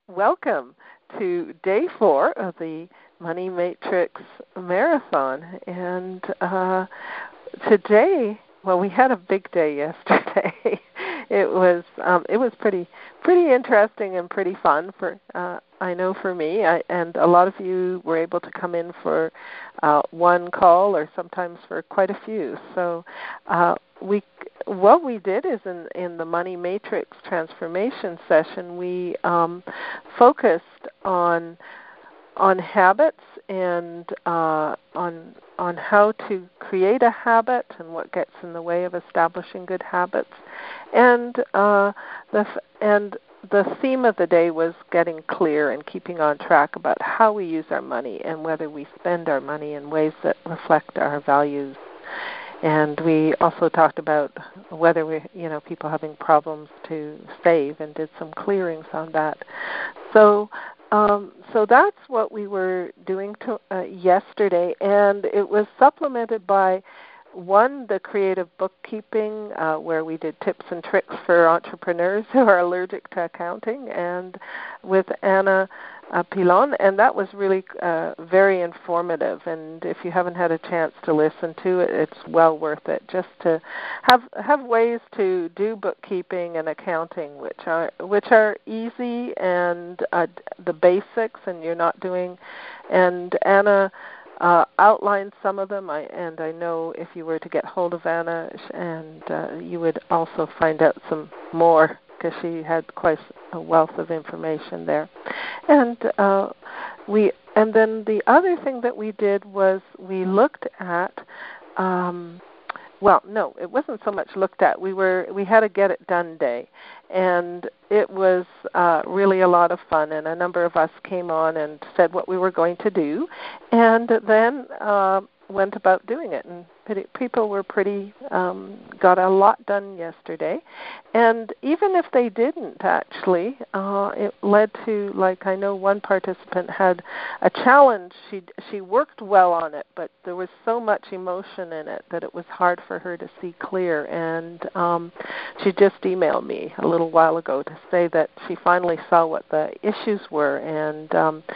welcome to day 4 of the Money Matrix Marathon. And today, well, we had a big day yesterday. It was pretty interesting and pretty fun for I know for me, and a lot of you were able to come in for one call or sometimes for quite a few. So what we did is in the Money Matrix transformation session, we focused on habits and on how to create a habit and what gets in the way of establishing good habits, and the theme of the day was getting clear and keeping on track about how we use our money and whether we spend our money in ways that reflect our values. And we also talked about whether people having problems to save, and did some clearings on that. So that's what we were doing yesterday, and it was supplemented by the creative bookkeeping, where we did tips and tricks for entrepreneurs who are allergic to accounting, and with Anna Pilon, and that was really very informative. And if you haven't had a chance to listen to it, it's well worth it, just to have ways to do bookkeeping and accounting, which are easy and the basics, and you're not doing. And Anna outlined some of them, and I know if you were to get hold of Anna, and you would also find out some more, because she had quite a wealth of information there. And then the other thing that we did was we looked at. It wasn't so much looked at. We had a Get It Done day, and it was really a lot of fun. And a number of us came on and said what we were going to do, and then went about doing it. And people were got a lot done yesterday. And even if they didn't, actually, it led to, like, I know one participant had a challenge. She worked well on it, but there was so much emotion in it that it was hard for her to see clear. And she just emailed me a little while ago to say that she finally saw what the issues were, and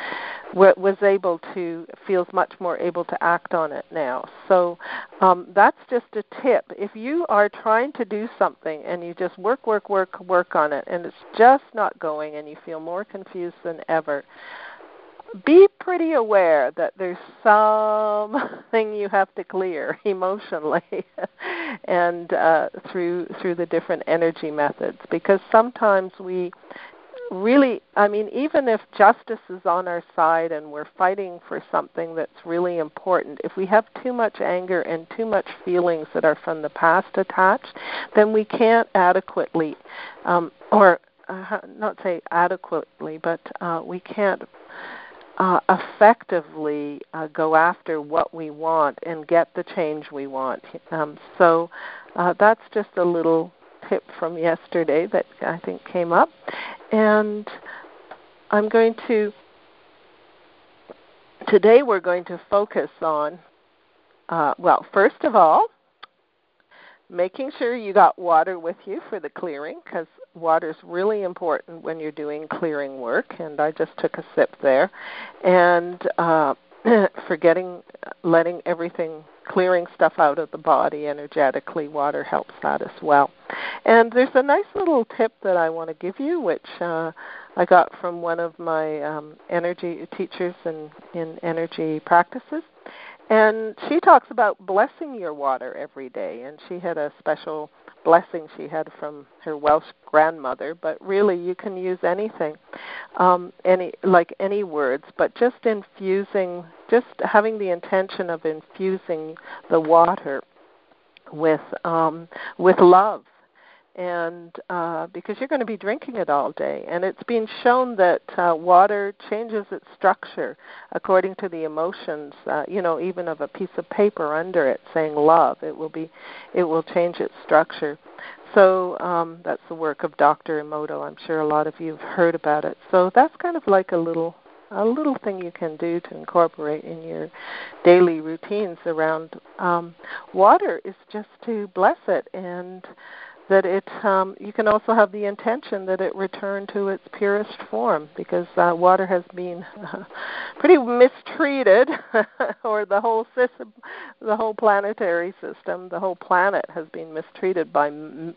feels much more able to act on it now. So that's just a tip. If you are trying to do something and you just work on it, and it's just not going, and you feel more confused than ever, be pretty aware that there's something you have to clear emotionally and through the different energy methods, because sometimes we really, even if justice is on our side and we're fighting for something that's really important, if we have too much anger and too much feelings that are from the past attached, then we can't adequately, not say adequately, but we can't effectively go after what we want and get the change we want. So that's just a little tip from yesterday that I think came up. And today we're going to focus on, first of all, making sure you got water with you for the clearing, because water's really important when you're doing clearing work, and I just took a sip there. And letting everything, clearing stuff out of the body energetically, water helps that as well. And there's a nice little tip that I want to give you, which I got from one of my energy teachers in energy practices. And she talks about blessing your water every day. And she had a special blessing she had from her Welsh grandmother, but really you can use anything, any words, but just having the intention of infusing the water with love. And because you're going to be drinking it all day. And it's been shown that water changes its structure according to the emotions, even of a piece of paper under it saying love. It will change its structure. So that's the work of Dr. Emoto. I'm sure a lot of you have heard about it. So that's kind of like a little thing you can do to incorporate in your daily routines around water, is just to bless it. And that it you can also have the intention that it return to its purest form, because water has been pretty mistreated, or the whole system, the whole planetary system, the whole planet has been mistreated by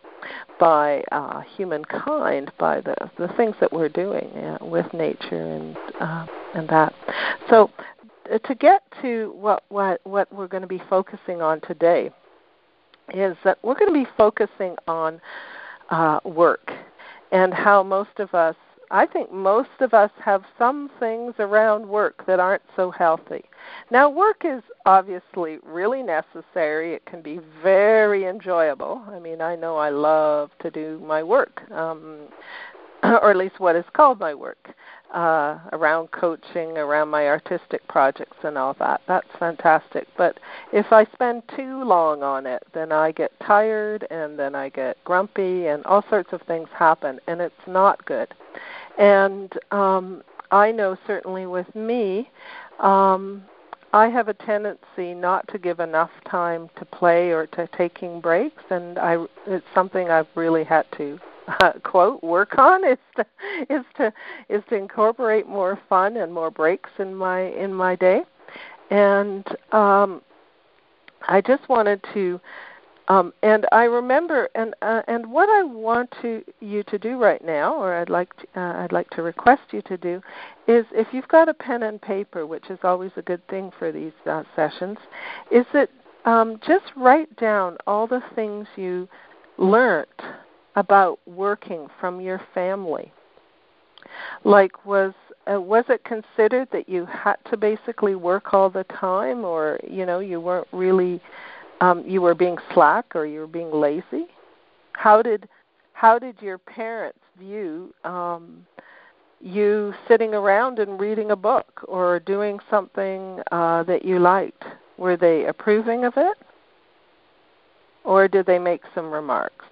humankind, by the things that we're doing with nature and that. So to get to what we're going to be focusing on today is that we're going to be focusing on work, and how I think most of us have some things around work that aren't so healthy. Now, work is obviously really necessary. It can be very enjoyable. I mean, I know I love to do my work, or at least what is called my work, around coaching, around my artistic projects and all that. That's fantastic. But if I spend too long on it, then I get tired, and then I get grumpy, and all sorts of things happen, and it's not good. And I know certainly with me, I have a tendency not to give enough time to play or to taking breaks, and it's something I've really had to quote work on is to incorporate more fun and more breaks in my day. And I just wanted to and I remember and what I want you to do right now, or I'd like to request you to do, is if you've got a pen and paper, which is always a good thing for these sessions, is that just write down all the things you learnt about working from your family. Like, was it considered that you had to basically work all the time, or you weren't really, you were being slack, or you were being lazy? How did your parents view you sitting around and reading a book or doing something that you liked? Were they approving of it, or did they make some remarks?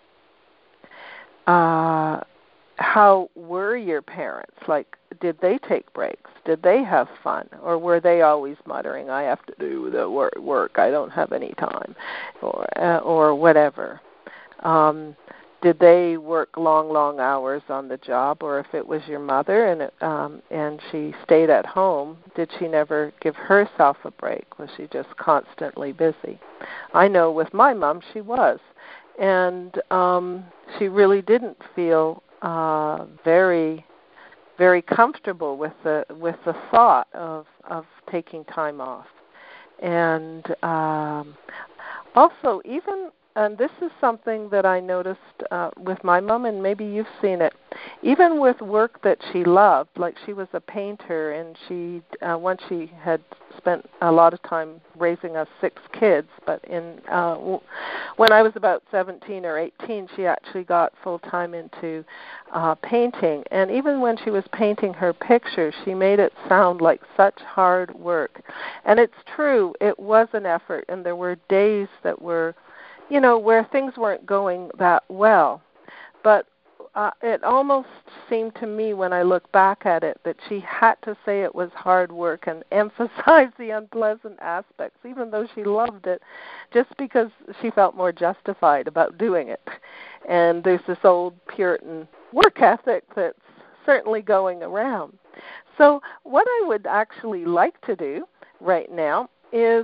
How were your parents? Like, did they take breaks? Did they have fun? Or were they always muttering, I have to do the work, I don't have any time, or whatever? Did they work long hours on the job? Or if it was your mother and she stayed at home, did she never give herself a break? Was she just constantly busy? I know with my mom she was. And she really didn't feel very, very comfortable with the thought of taking time off. And also, and this is something that I noticed with my mom, and maybe you've seen it, even with work that she loved, like she was a painter, and she once she had spent a lot of time raising us 6 kids, but when I was about 17 or 18, she actually got full-time into painting. And even when she was painting her pictures, she made it sound like such hard work. And it's true, it was an effort, and there were days that were where things weren't going that well. But it almost seemed to me when I look back at it that she had to say it was hard work and emphasize the unpleasant aspects, even though she loved it, just because she felt more justified about doing it. And there's this old Puritan work ethic that's certainly going around. So what I would actually like to do right now is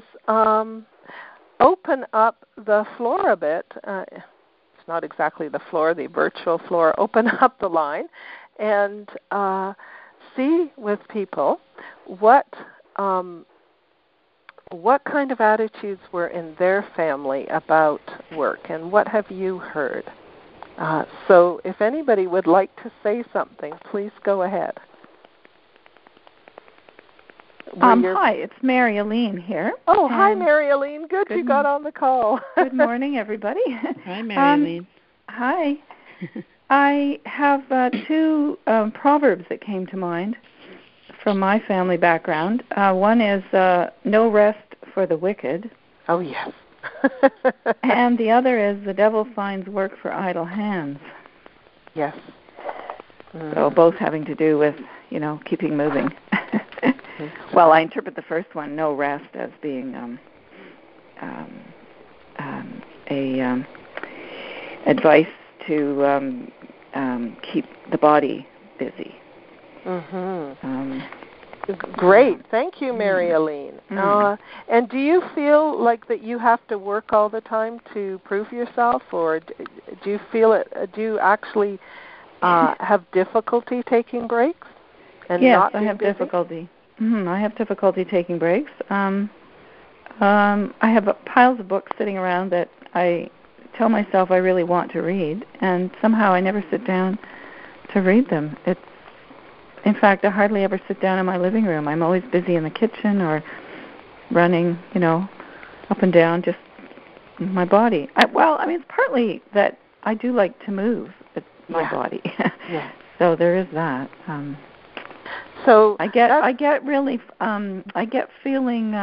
open up the floor a bit. It's not exactly the floor, the virtual floor. Open up the line and see with people what kind of attitudes were in their family about work, and what have you heard. So if anybody would like to say something, please go ahead. Hi, it's Mary Aline here. Oh, hi, Mary Aline. Good you got on the call. Good morning, everybody. Hi, Mary Aline. Hi. I have 2 proverbs that came to mind from my family background. One is no rest for the wicked. Oh, yes. And the other is the devil finds work for idle hands. Yes. So both having to do with, keeping moving. Well, I interpret the first one, no rest, as being advice to keep the body busy. Great. Thank you, Mary Aline. And do you feel like that you have to work all the time to prove yourself, or do you feel it? Do you actually have difficulty taking breaks? And yes, not I have busy? difficulty. I have difficulty taking breaks. I have piles of books sitting around that I tell myself I really want to read, and somehow I never sit down to read them. In fact, I hardly ever sit down in my living room. I'm always busy in the kitchen or running, up and down, just my body. It's partly that I do like to move my body. So there is that. So I get feeling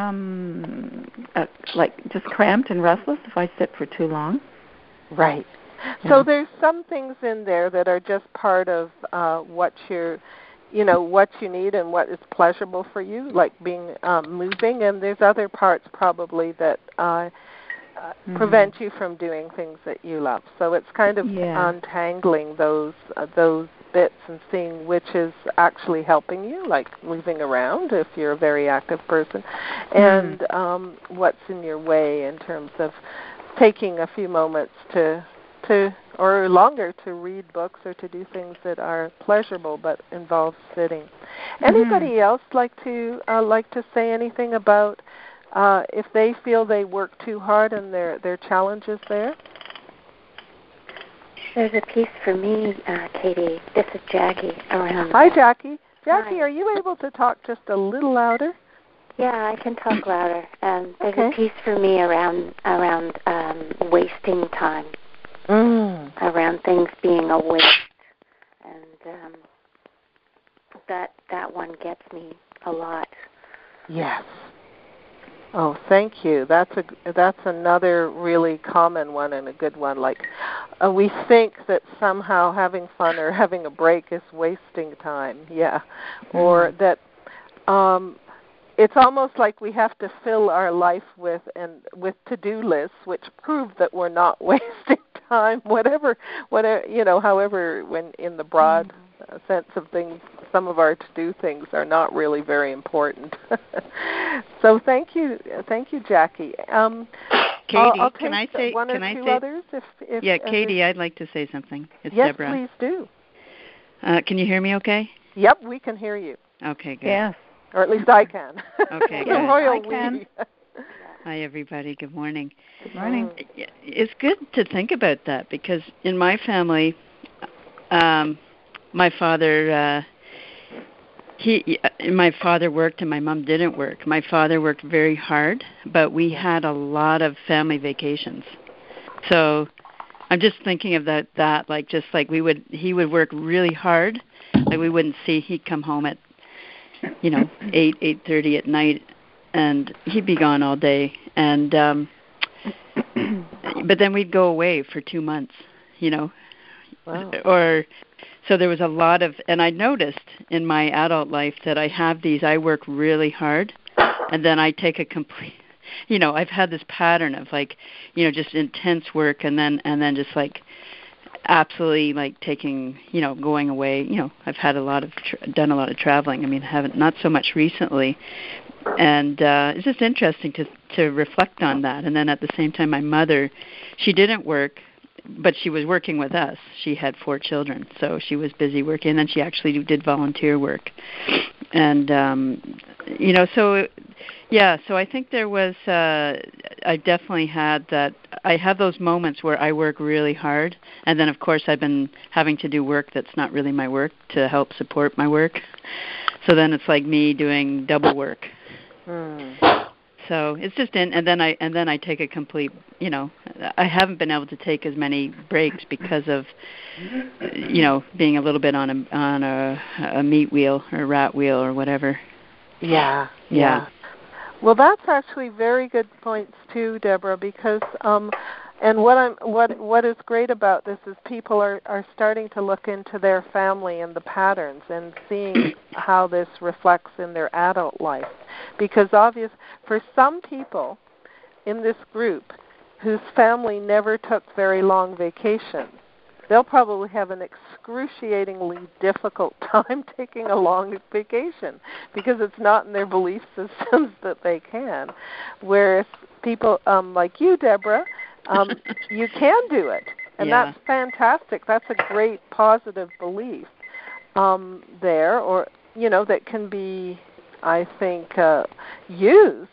like just cramped and restless if I sit for too long. Right. Yeah. So there's some things in there that are just part of what what you need and what is pleasurable for you, like being moving, and there's other parts probably that prevent you from doing things that you love. So it's kind of untangling those bits and seeing which is actually helping you, like moving around if you're a very active person, and what's in your way in terms of taking a few moments to or longer to read books or to do things that are pleasurable but involve sitting. Anybody else like to say anything about if they feel they work too hard and their challenges there? There's a piece for me, Katie. This is Jackie. Hi, Jackie. Jackie, Hi. Are you able to talk just a little louder? Yeah, I can talk louder. And there's a piece for me around wasting time, around things being a waste, and that one gets me a lot. Yes. Oh, thank you. That's another really common one and a good one. Like we think that somehow having fun or having a break is wasting time. Yeah. Or that it's almost like we have to fill our life with to-do lists, which prove that we're not wasting time. Whatever, however, when in the broad sense of things, some of our to-do things are not really very important. So thank you, Jackie. Katie, I'll can I say one or can I two say others? If Katie, I'd like to say something. It's yes, Deborah. Please do. Can you hear me? Okay. Yep, we can hear you. Okay, good. Yes. Or at least I can. Okay, good. Royal I can. Hi, everybody. Good morning. Good morning. It's good to think about that because in my family, my father my father worked and my mom didn't work. My father worked very hard, but we had a lot of family vacations. So I'm just thinking of that like just like he would work really hard. Like we wouldn't see, he'd come home at 8:30 at night, and he'd be gone all day. And but then we'd go away for 2 months, Wow. Or so there was a lot of, and I noticed in my adult life that I work really hard, and then I take a complete, I've had this pattern of like, just intense work, and then just like absolutely like taking, going away. I've had done a lot of traveling. I mean, haven't, not so much recently. And it's just interesting to reflect on that. And then at the same time, my mother, she didn't work, but she was working with us. She had 4 children, so she was busy working. And then she actually did volunteer work. And, so I think there was, I definitely had that. I have those moments where I work really hard. And then, of course, I've been having to do work that's not really my work to help support my work. So then it's like me doing double work. So it's just and then I take a complete, I haven't been able to take as many breaks because of, being a little bit on a meat wheel or a rat wheel or whatever. Yeah. Well, that's actually very good points too, Deborah, because and what is great about this is people are starting to look into their family and the patterns and seeing how this reflects in their adult life. Because for some people in this group, whose family never took very long vacations, they'll probably have an excruciatingly difficult time taking a long vacation because it's not in their belief systems that they can. Whereas people like you, Deborah, you can do it. And that's fantastic. That's a great positive belief there, or, that can be, I think, used,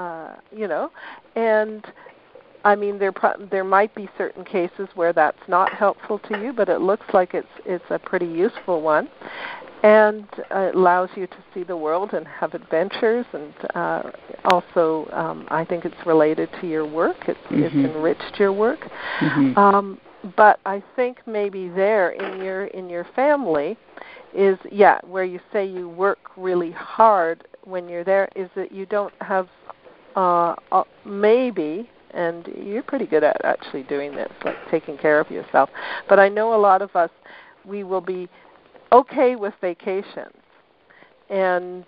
and I mean, there might be certain cases where that's not helpful to you, but it looks like it's a pretty useful one, and it allows you to see the world and have adventures, and also I think it's related to your work. It's enriched your work, but I think maybe there in your family is where you say you work really hard when you're there, is that you don't have maybe. And you're pretty good at actually doing this, like taking care of yourself. But I know a lot of us, we will be okay with vacations. And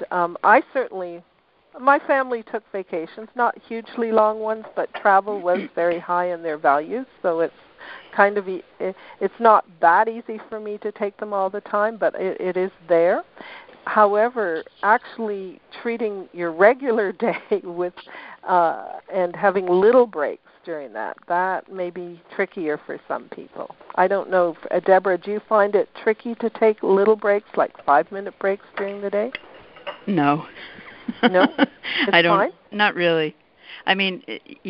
my family took vacations, not hugely long ones, but travel was very high in their values. So it's kind of, it's not that easy for me to take them all the time, but it is there. However, actually treating your regular day with and having little breaks during that may be trickier for some people. I don't know, Deborah, do you find it tricky to take little breaks, like 5-minute breaks during the day? No. No? I don't. Fine? Not really. I mean,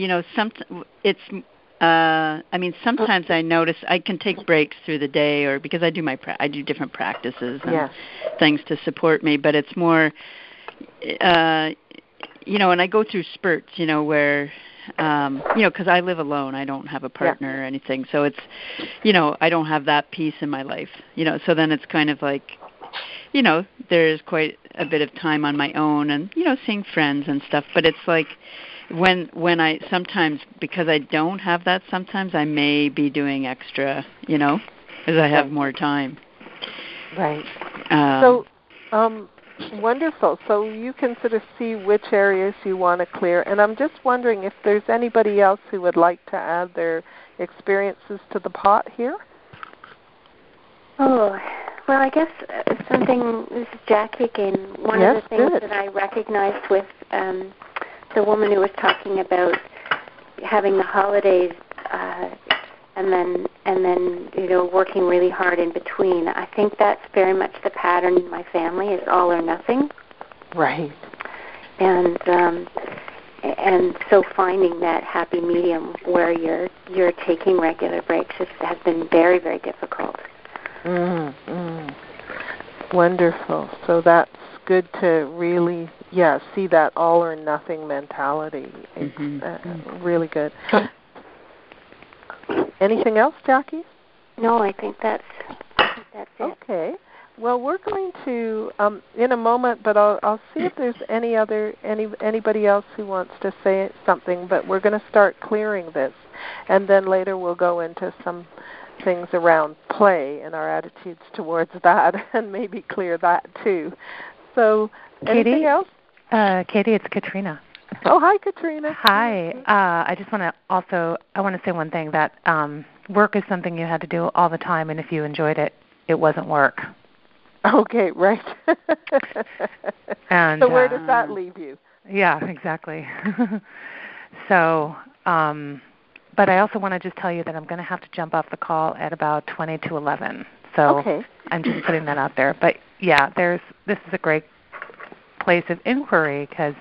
sometimes I notice I can take breaks through the day, or because I do I do different practices and things to support me. But it's more, and I go through spurts, where, because I live alone, I don't have a partner or anything, so it's, I don't have that peace in my life, So then it's kind of like, there's quite a bit of time on my own, and seeing friends and stuff. But it's like, when I sometimes, because I don't have that, sometimes I may be doing extra, as I have more time. Right. Wonderful. So you can sort of see which areas you want to clear. And I'm just wondering if there's anybody else who would like to add their experiences to the pot here. Oh, well, I guess something, this is Jackie again. One of the things that I recognized with the woman who was talking about having the holidays and then working really hard in between. I think that's very much the pattern in my family, is all or nothing. Right. And so finding that happy medium where you're taking regular breaks has been very, very difficult. Wonderful. So that's good to really, see that all or nothing mentality. Really good. Anything else, Jackie? No, I think that's it. Okay. Well, we're going to in a moment, but I'll see if there's anybody else who wants to say something. But we're going to start clearing this, and then later we'll go into some things around play and our attitudes towards that, and maybe clear that too. So, anything else? Katie, it's Katrina. Oh, hi, Katrina. Hi. I just want to say one thing, that work is something you had to do all the time, and if you enjoyed it, it wasn't work. Okay, right. And so where does that leave you? Yeah, exactly. So, but I also want to just tell you that I'm going to have to jump off the call at about 20 to 11. So I'm just putting that out there. But this is a great place of inquiry because,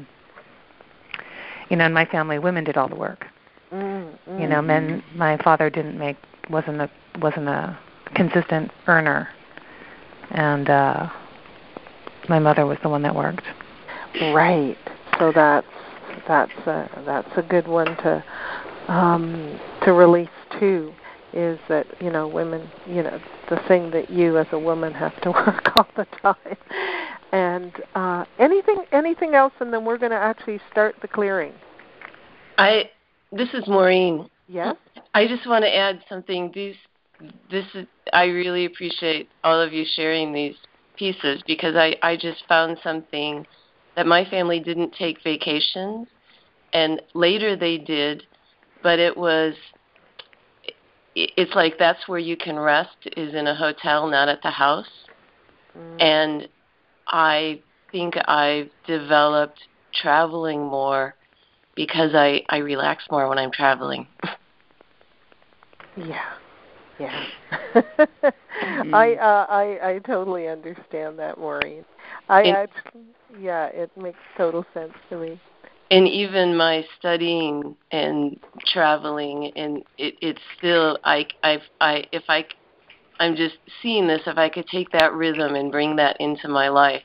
in my family, women did all the work. Men. My father wasn't a consistent earner, and my mother was the one that worked. Right. So that's a good one to release too. Is that women, the thing that you as a woman have to work all the time. And anything else, and then we're going to actually start the clearing. This is Maureen. Yes. I just want to add something. I really appreciate all of you sharing these pieces, because I just found something that my family didn't take vacations, and later they did, but it's like that's where you can rest, is in a hotel, not at the house. And I think I've developed traveling more because I relax more when I'm traveling. Yeah. I totally understand that, Maureen. It makes total sense to me. And even my studying and traveling, and it's still I'm just seeing this. If I could take that rhythm and bring that into my life,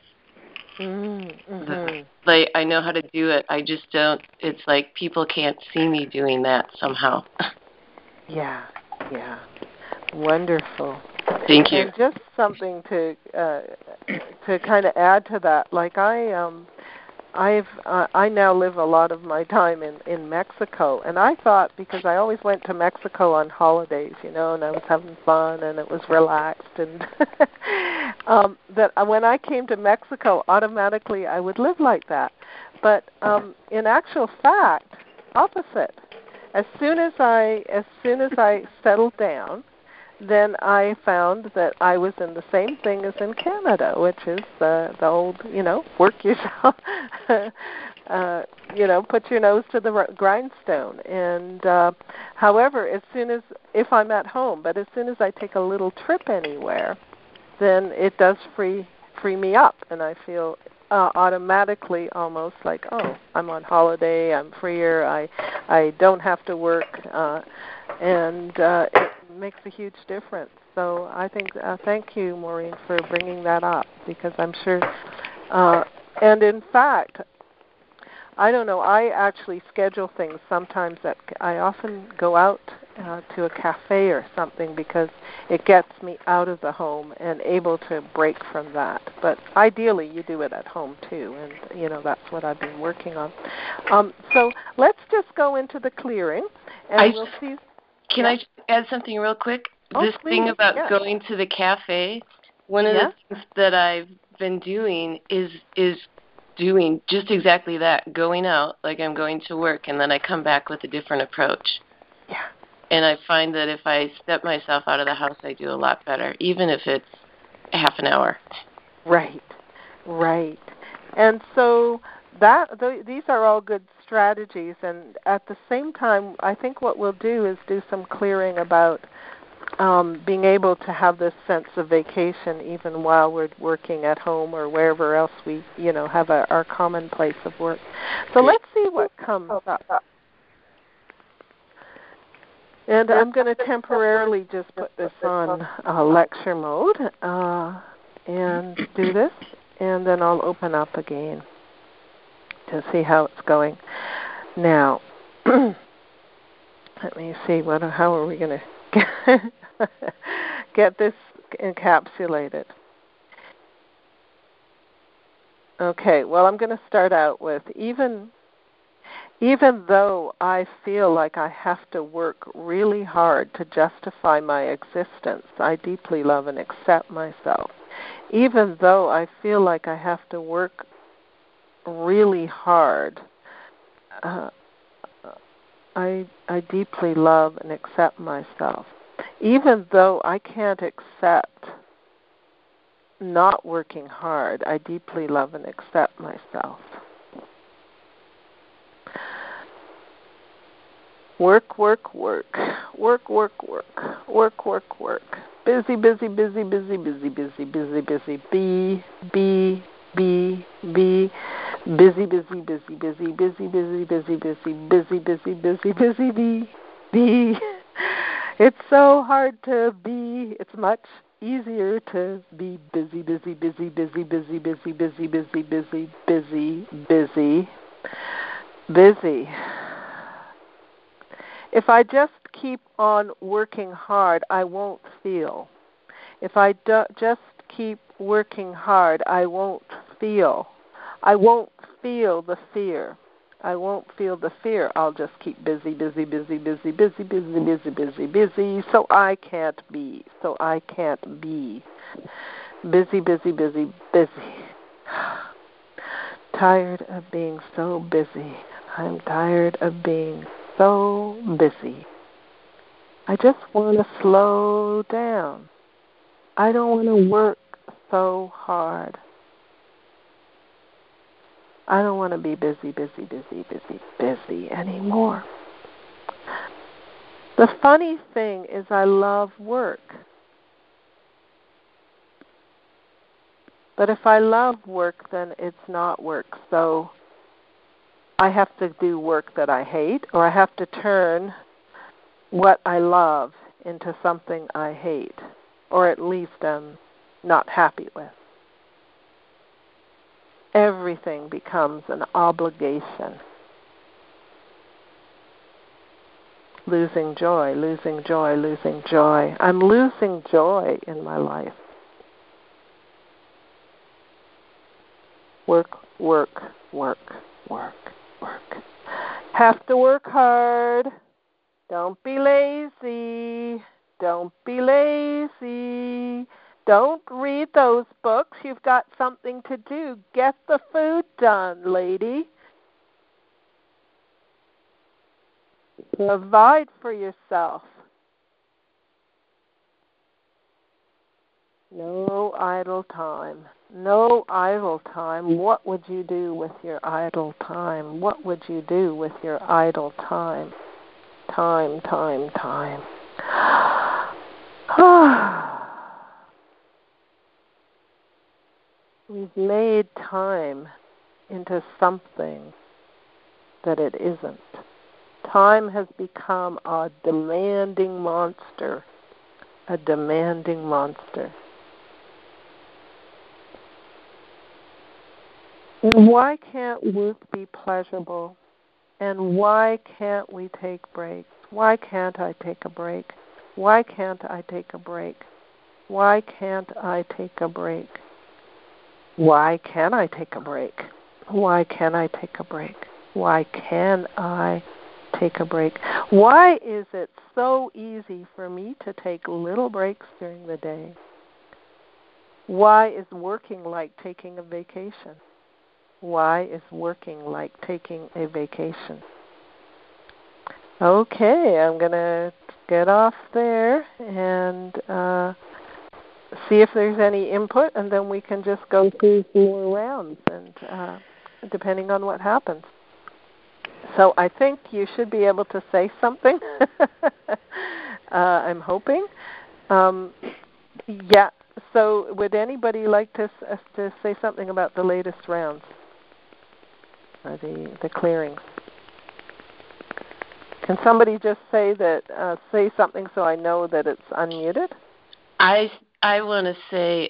like I know how to do it. I just don't. It's like people can't see me doing that somehow. Yeah. Wonderful. Thank you. And just something to kind of add to that. Like I now live a lot of my time in Mexico, and I thought, because I always went to Mexico on holidays, and I was having fun and it was relaxed, and that when I came to Mexico, automatically I would live like that. But in actual fact, opposite. As soon as I settled down, then I found that I was in the same thing as in Canada, which is the old, work yourself, put your nose to the grindstone. And however, if I'm at home, but as soon as I take a little trip anywhere, then it does free me up, and I feel automatically almost like, I'm on holiday, I'm freer, I don't have to work, and it makes a huge difference. So I think, thank you, Maureen, for bringing that up, because I'm sure, and in fact, I don't know, I actually schedule things sometimes that I often go out to a cafe or something, because it gets me out of the home and able to break from that. But ideally, you do it at home too, and that's what I've been working on. So let's just go into the clearing, and we'll see. Can I add something real quick? This thing about going to the cafe, one of the things that I've been doing is doing just exactly that, going out like I'm going to work, and then I come back with a different approach. Yeah. And I find that if I step myself out of the house, I do a lot better, even if it's a half an hour. Right. And so these are all good strategies, and at the same time, I think what we'll do is do some clearing about being able to have this sense of vacation even while we're working at home or wherever else we, have our common place of work. So let's see what comes up. And I'm going to temporarily just put this on lecture mode and do this, and then I'll open up again to see how it's going. Now, let me see, how are we going to get this encapsulated? Okay, well, I'm going to start out with, even though I feel like I have to work really hard to justify my existence, I deeply love and accept myself. Even though I feel like I have to work really hard, I deeply love and accept myself. Even though I can't accept not working hard, I deeply love and accept myself. Work. Busy. Be. Busy. Be. It's so hard to be. It's much easier to be busy. If I just keep on working hard, I won't feel. If I just keep working hard, I won't feel. I won't feel the fear. I'll just keep busy. So I can't be. Busy. Tired of being so busy. I'm tired of being so busy. I just want to slow down. I don't want to work so hard. I don't want to be busy anymore. The funny thing is I love work. But if I love work, then it's not work. So I have to do work that I hate, or I have to turn what I love into something I hate, or at least I'm not happy with. Everything becomes an obligation. Losing joy. I'm losing joy in my life. Work. Have to work hard. Don't be lazy. Don't read those books. You've got something to do. Get the food done, lady. Provide for yourself. No idle time. What would you do with your idle time? Time. We've made time into something that it isn't. Time has become a demanding monster. And why can't work be pleasurable? And why can't we take breaks? Why can't I take a break? Why can I take a break? Why can I take a break? Why can I take Why is it so easy for me to take little breaks during the day? Why is working like taking a vacation? Okay, I'm going to get off there and see if there's any input, and then we can just go through 4 rounds, and depending on what happens. So I think you should be able to say something. I'm hoping. Yeah. So would anybody like to say something about the latest rounds, or the clearings? Can somebody just say something so I know that it's unmuted? I want to say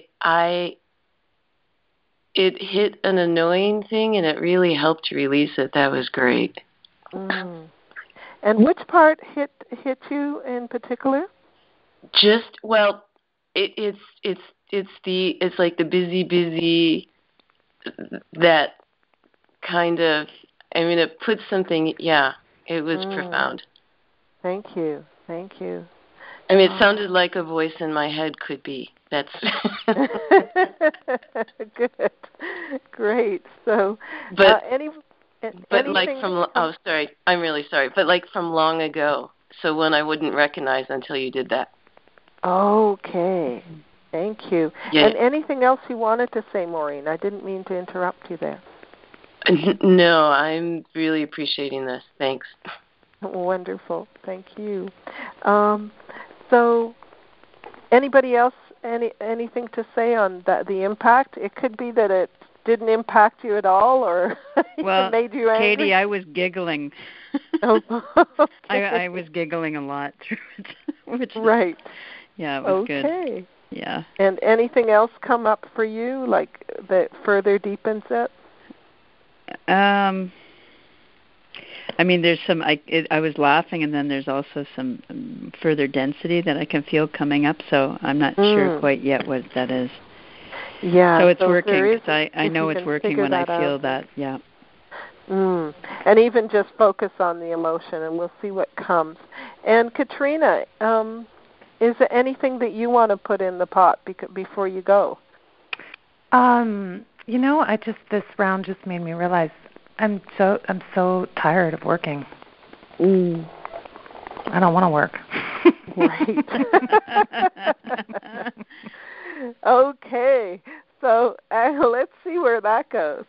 it hit an annoying thing, and it really helped release it. That was great. And which part hit you in particular? It's like the busy, that kind of. I mean, it put something. Yeah, it was profound. Thank you. I mean, it sounded like a voice in my head could be. That's good, great. So, sorry, I'm really sorry, but like from long ago. So when I wouldn't recognize until you did that. Okay, thank you. Yeah. And anything else you wanted to say, Maureen? I didn't mean to interrupt you there. No, I'm really appreciating this. Thanks. Wonderful. Thank you. So, anybody else? Anything to say on the impact? It could be that it didn't impact you at all, or it made you angry. Katie, I was giggling. Oh, okay. I was giggling a lot through it. Right. Yeah, it was good. Okay. Yeah. And anything else come up for you, like that further deepens it? I mean, there's some. I was laughing, and then there's also some further density that I can feel coming up. So I'm not sure quite yet what that is. Yeah. So it's working. Because I know it's working when I feel that. Yeah. And even just focus on the emotion, and we'll see what comes. And Katrina, is there anything that you want to put in the pot before you go? This round just made me realize I'm so tired of working. I don't want to work. Right. Okay. So let's see where that goes.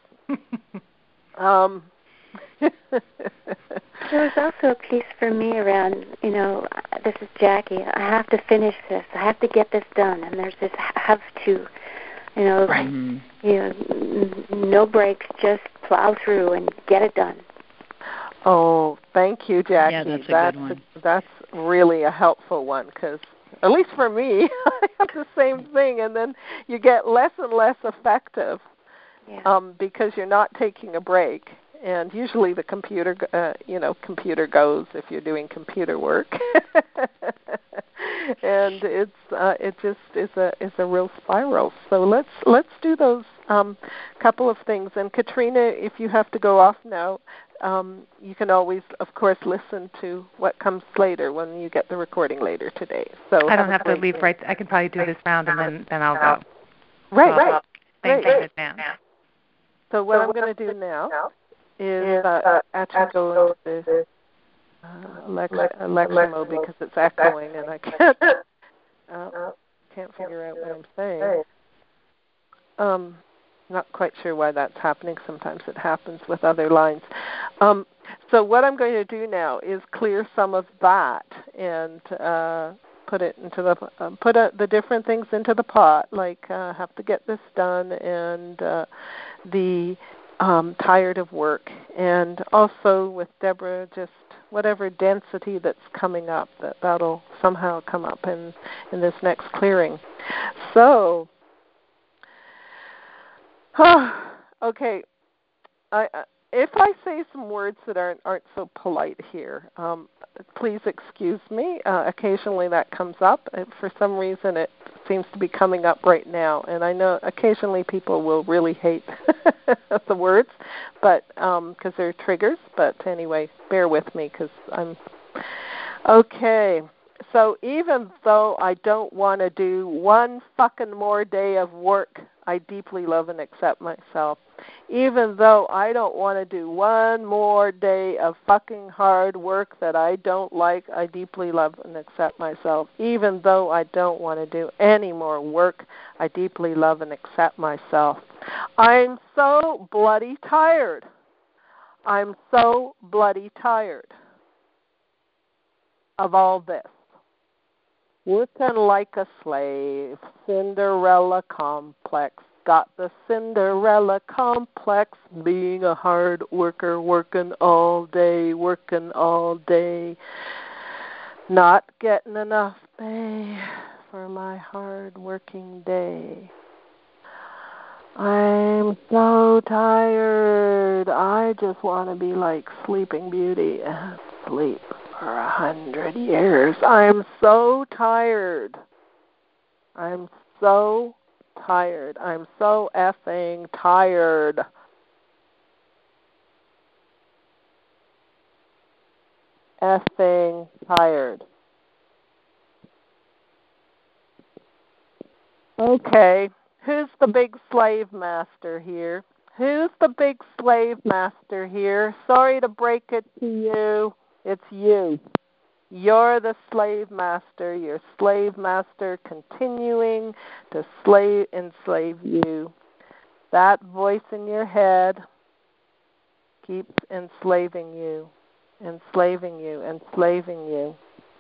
There was also a piece for me around, this is Jackie. I have to finish this. I have to get this done. And there's this have to, right. No breaks, just plow through and get it done. Oh, thank you, Jackie. Yeah, that's a good one. That's really a helpful one because, at least for me, I have the same thing, and then you get less and less effective because you're not taking a break. And usually the computer goes if you're doing computer work, and it just is a real spiral. So let's do those couple of things. And Katrina, if you have to go off now, you can always, of course, listen to what comes later when you get the recording later today. So I don't have to leave right. I can probably do this round and then I'll go. Right. Thanks in advance. So what I'm going to do now is actually go into this lecture mode because it's echoing and I can't figure out what I'm saying. Not quite sure why that's happening. Sometimes it happens with other lines. So what I'm going to do now is clear some of that and put it into the different things into the pot, like have to get this done and the tired of work, and also with Deborah, just whatever density that's coming up, that'll somehow come up in this next clearing. So, okay, if I say some words that aren't so polite here, please excuse me. Occasionally that comes up. For some reason it seems to be coming up right now, and I know occasionally people will really hate the words, but because they're triggers. But anyway, bear with me because I'm okay. So even though I don't want to do one fucking more day of work, I deeply love and accept myself. Even though I don't want to do one more day of fucking hard work that I don't like, I deeply love and accept myself. Even though I don't want to do any more work, I deeply love and accept myself. I'm so bloody tired. I'm so bloody tired of all this. Working like a slave, Cinderella complex. Got the Cinderella complex, being a hard worker, working all day, not getting enough pay for my hard working day. I'm so tired. I just want to be like Sleeping Beauty and sleep for 100 years. I'm so tired. I'm so tired. I'm so effing tired. Effing tired. Okay, who's the big slave master here? Who's the big slave master here? Sorry to break it to you. It's you. You're the slave master. Your slave master continuing to enslave you. That voice in your head keeps enslaving you, enslaving you, enslaving you.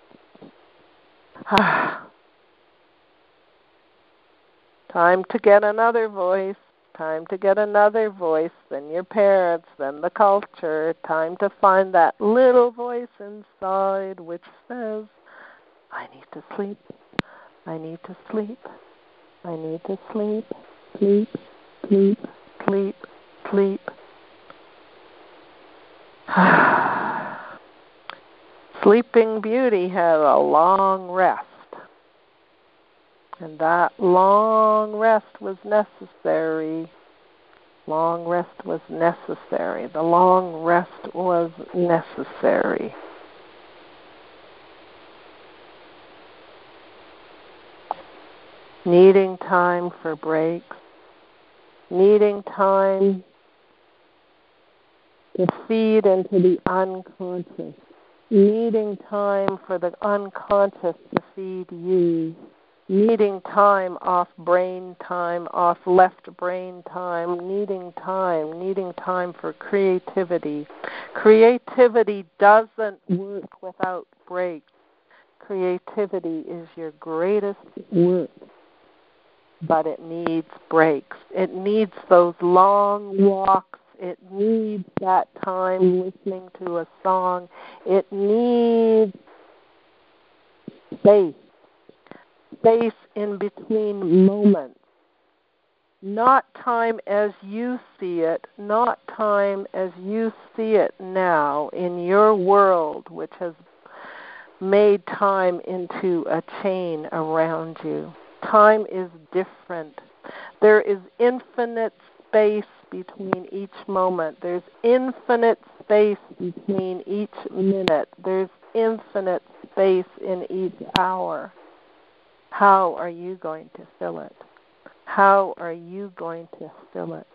Time to get another voice. Time to get another voice, then your parents, then the culture. Time to find that little voice inside which says, I need to sleep, I need to sleep, I need to sleep, sleep, sleep, sleep, sleep. Sleeping Beauty had a long rest. And that long rest was necessary. Long rest was necessary. The long rest was necessary. Needing time for breaks. Needing time to feed into the unconscious. needing time for the unconscious to feed you, needing time off brain time, off left brain time, needing time for creativity. Creativity doesn't work without breaks. Creativity is your greatest work, but it needs breaks. It needs those long walks. It needs that time listening to a song. It needs space in between moments. Not time as you see it, not time as you see it now in your world, which has made time into a chain around you. Time is different. There is infinite space between each moment. There's infinite space between each minute. There's infinite space in each hour. How are you going to fill it? How are you going to fill it?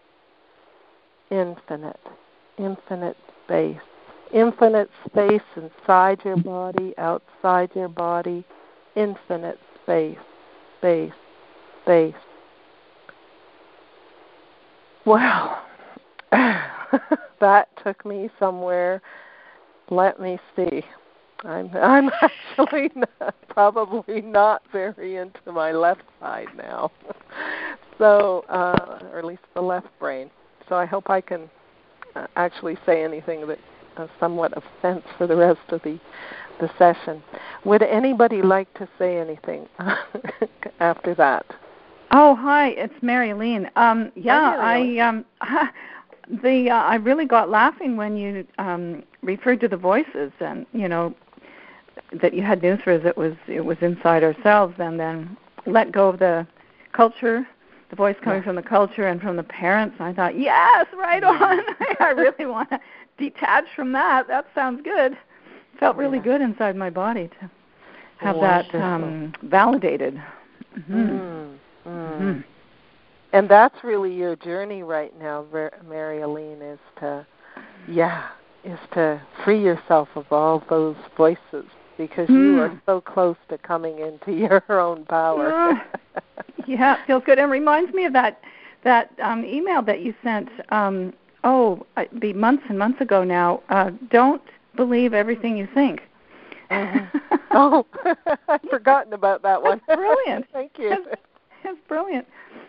Infinite space. Infinite space inside your body, outside your body. Infinite space. Well, that took me somewhere. Let me see. I'm actually probably not very into my left side now, so or at least the left brain. So I hope I can actually say anything that somewhat of sense for the rest of the session. Would anybody like to say anything after that? Oh, hi, it's Mary Aline. I really got laughing when you referred to the voices, and that you had news for us. It was inside ourselves, and then let go of the culture, the voice coming from the culture and from the parents. I thought, yes, right on. I really want to detach from that. That sounds good. Felt really good inside my body to have that validated. And that's really your journey right now, Mary Aline, is to free yourself of all those voices, because you are so close to coming into your own power. Yeah, it feels good. And reminds me of that email that you sent, it'd be months and months ago now. Don't believe everything you think. Oh, I've forgotten about that one. That's brilliant. Thank you. That's brilliant.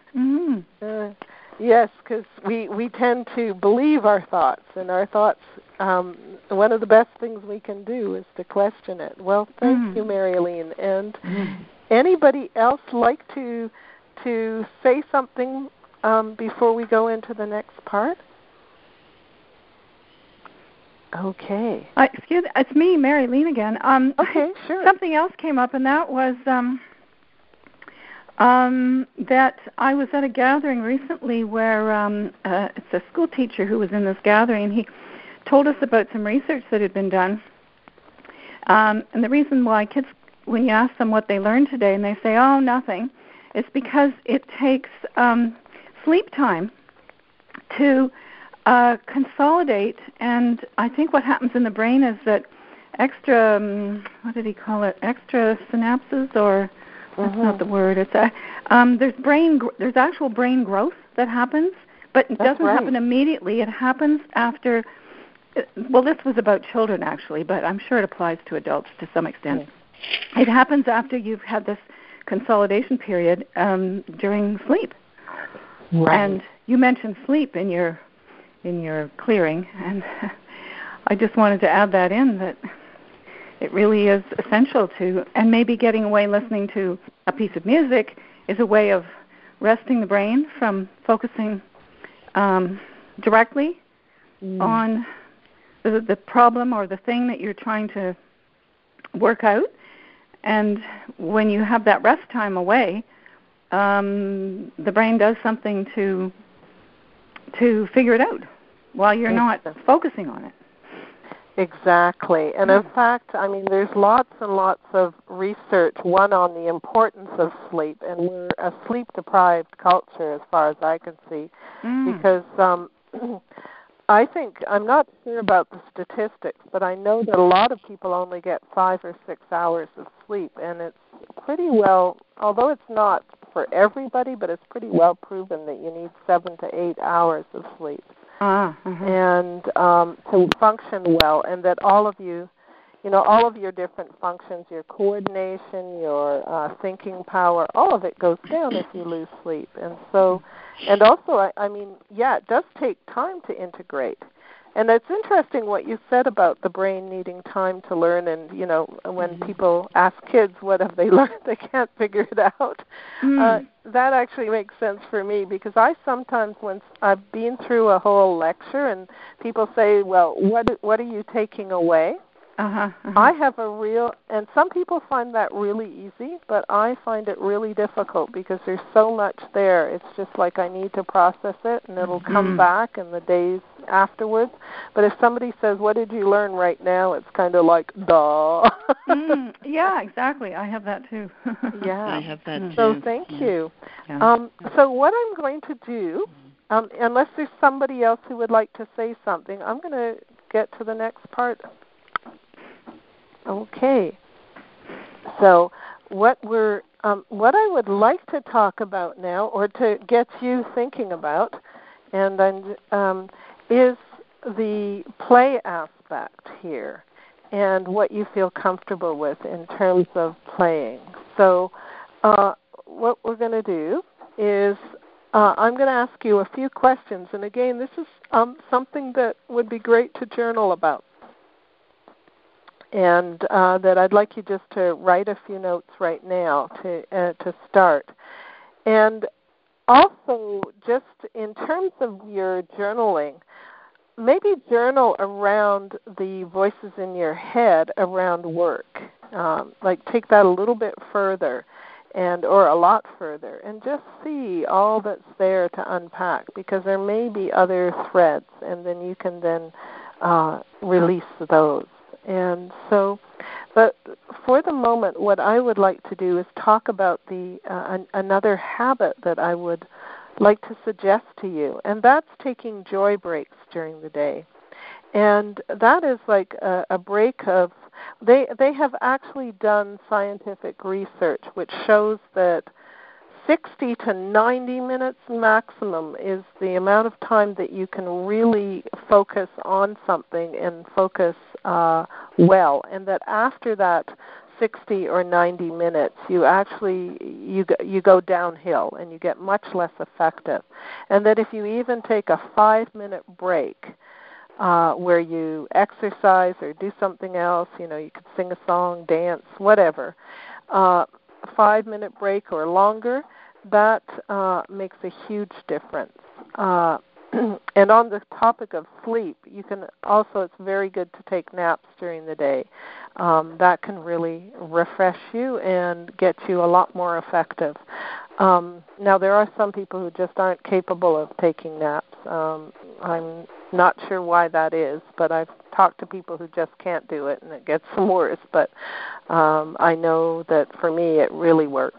Yes, because we tend to believe our thoughts, and our thoughts, one of the best things we can do is to question it. Well, thank you, Mary Aline. And anybody else like to say something before we go into the next part? Okay. Excuse me, it's me, Mary Aline again. Okay, sure. Something else came up, and that was that I was at a gathering recently where it's a school teacher who was in this gathering, and he told us about some research that had been done. And the reason why kids, when you ask them what they learned today, and they say, oh, nothing, it's because it takes sleep time to consolidate. And I think what happens in the brain is that extra, what did he call it, extra synapses, or that's not the word. It's there's actual brain growth that happens, but it doesn't happen immediately. It happens after. Well, this was about children actually, but I'm sure it applies to adults to some extent. Yeah. It happens after you've had this consolidation period during sleep. Right. And you mentioned sleep in your clearing, and I just wanted to add that in, that it really is essential to, and maybe getting away listening to a piece of music is a way of resting the brain from focusing directly on the problem or the thing that you're trying to work out. And when you have that rest time away, the brain does something to figure it out while you're not focusing on it. Exactly. And in fact, I mean, there's lots and lots of research, one on the importance of sleep, and we're a sleep-deprived culture as far as I can see, because I think, I'm not sure about the statistics, but I know that a lot of people only get 5 or 6 hours of sleep, and it's pretty well, although it's not for everybody, but it's pretty well proven that you need 7 to 8 hours of sleep and to function well, and that all of you, all of your different functions, your coordination, your thinking power, all of it goes down if you lose sleep. And so, and also, it does take time to integrate. And it's interesting what you said about the brain needing time to learn. And, when people ask kids what have they learned, they can't figure it out. That actually makes sense for me, because I sometimes, when I've been through a whole lecture and people say, well, what are you taking away? I have a real, and some people find that really easy, but I find it really difficult because there's so much there. It's just like I need to process it, and it'll come back in the days afterwards. But if somebody says, what did you learn right now, it's kind of like, duh. Yeah, exactly. I have that too. Yeah. I have that too. So thank you. Yeah. So what I'm going to do, unless there's somebody else who would like to say something, I'm going to get to the next part. Okay. So what I would like to talk about now, or to get you thinking about, is the play aspect here, and what you feel comfortable with in terms of playing. So what we're going to do is I'm going to ask you a few questions, and again, this is something that would be great to journal about. And that I'd like you just to write a few notes right now to start. And also, just in terms of your journaling, maybe journal around the voices in your head around work. Like take that a little bit further, or a lot further, and just see all that's there to unpack, because there may be other threads, and then you can then release those. And so, but for the moment, what I would like to do is talk about another habit that I would like to suggest to you, and that's taking joy breaks during the day. And that is like a break of, they have actually done scientific research which shows that 60 to 90 minutes maximum is the amount of time that you can really focus on something and focus well, and that after that 60 or 90 minutes, you actually you go downhill and you get much less effective. And that if you even take a 5-minute break where you exercise or do something else, you could sing a song, dance, whatever, a 5-minute break or longer, that makes a huge difference. And on the topic of sleep, you can also, it's very good to take naps during the day. That can really refresh you and get you a lot more effective. Now, there are some people who just aren't capable of taking naps. I'm not sure why that is, but I've talked to people who just can't do it, and it gets worse. But I know that for me, it really works.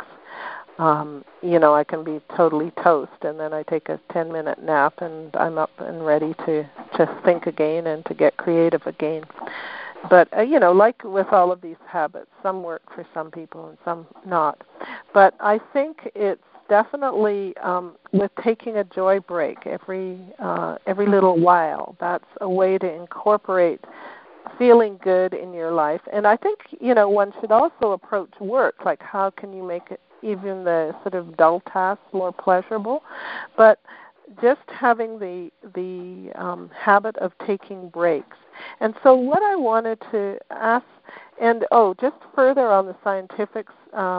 I can be totally toast, and then I take a 10-minute nap, and I'm up and ready to think again and to get creative again. But, like with all of these habits, some work for some people and some not. But I think it's definitely with taking a joy break every little while, that's a way to incorporate feeling good in your life. And I think, one should also approach work, like how can you make it, even the sort of dull tasks, more pleasurable. But just having the habit of taking breaks. And so what I wanted to ask, and just further on the scientific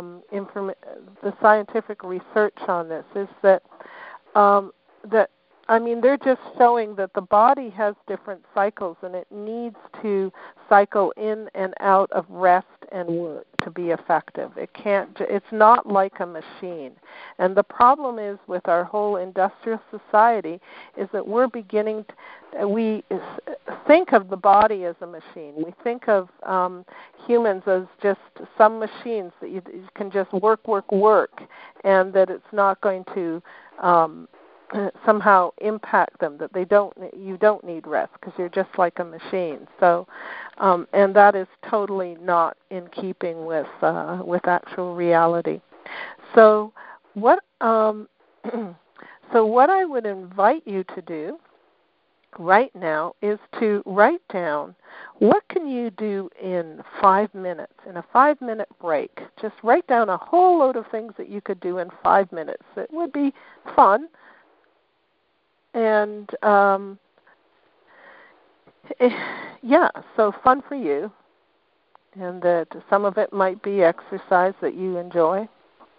the scientific research on this is that they're just showing that the body has different cycles, and it needs to cycle in and out of rest and work to be effective. It's not like a machine. And the problem is with our whole industrial society is that we're beginning we think of the body as a machine. We think of humans as just some machines that you can just work, and that it's not going to somehow impact them, that you don't need rest because you're just like a machine. So, and that is totally not in keeping with actual reality. So what what I would invite you to do right now is to write down what can you do in 5 minutes, in a 5-minute break. Just write down a whole load of things that you could do in 5 minutes that would be fun. And, so fun for you. And that some of it might be exercise that you enjoy.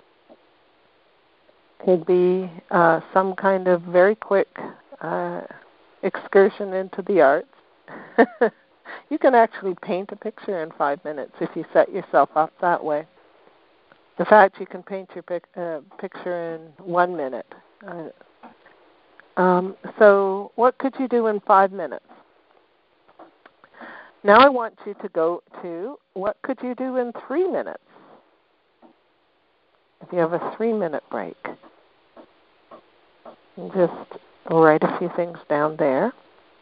Could be some kind of very quick excursion into the arts. You can actually paint a picture in 5 minutes if you set yourself up that way. In fact, you can paint your picture in 1 minute. So what could you do in 5 minutes? Now I want you to go to what could you do in 3 minutes? If you have a 3-minute break. And just write a few things down there.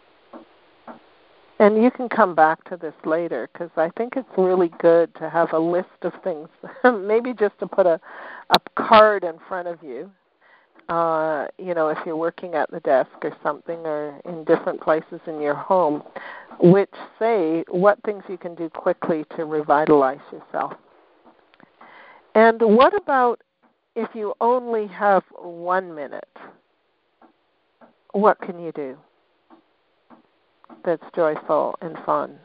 And you can come back to this later because I think it's really good to have a list of things, maybe just to put a card in front of you. If you're working at the desk or something or in different places in your home, which say what things you can do quickly to revitalize yourself. And what about if you only have 1 minute? What can you do that's joyful and fun?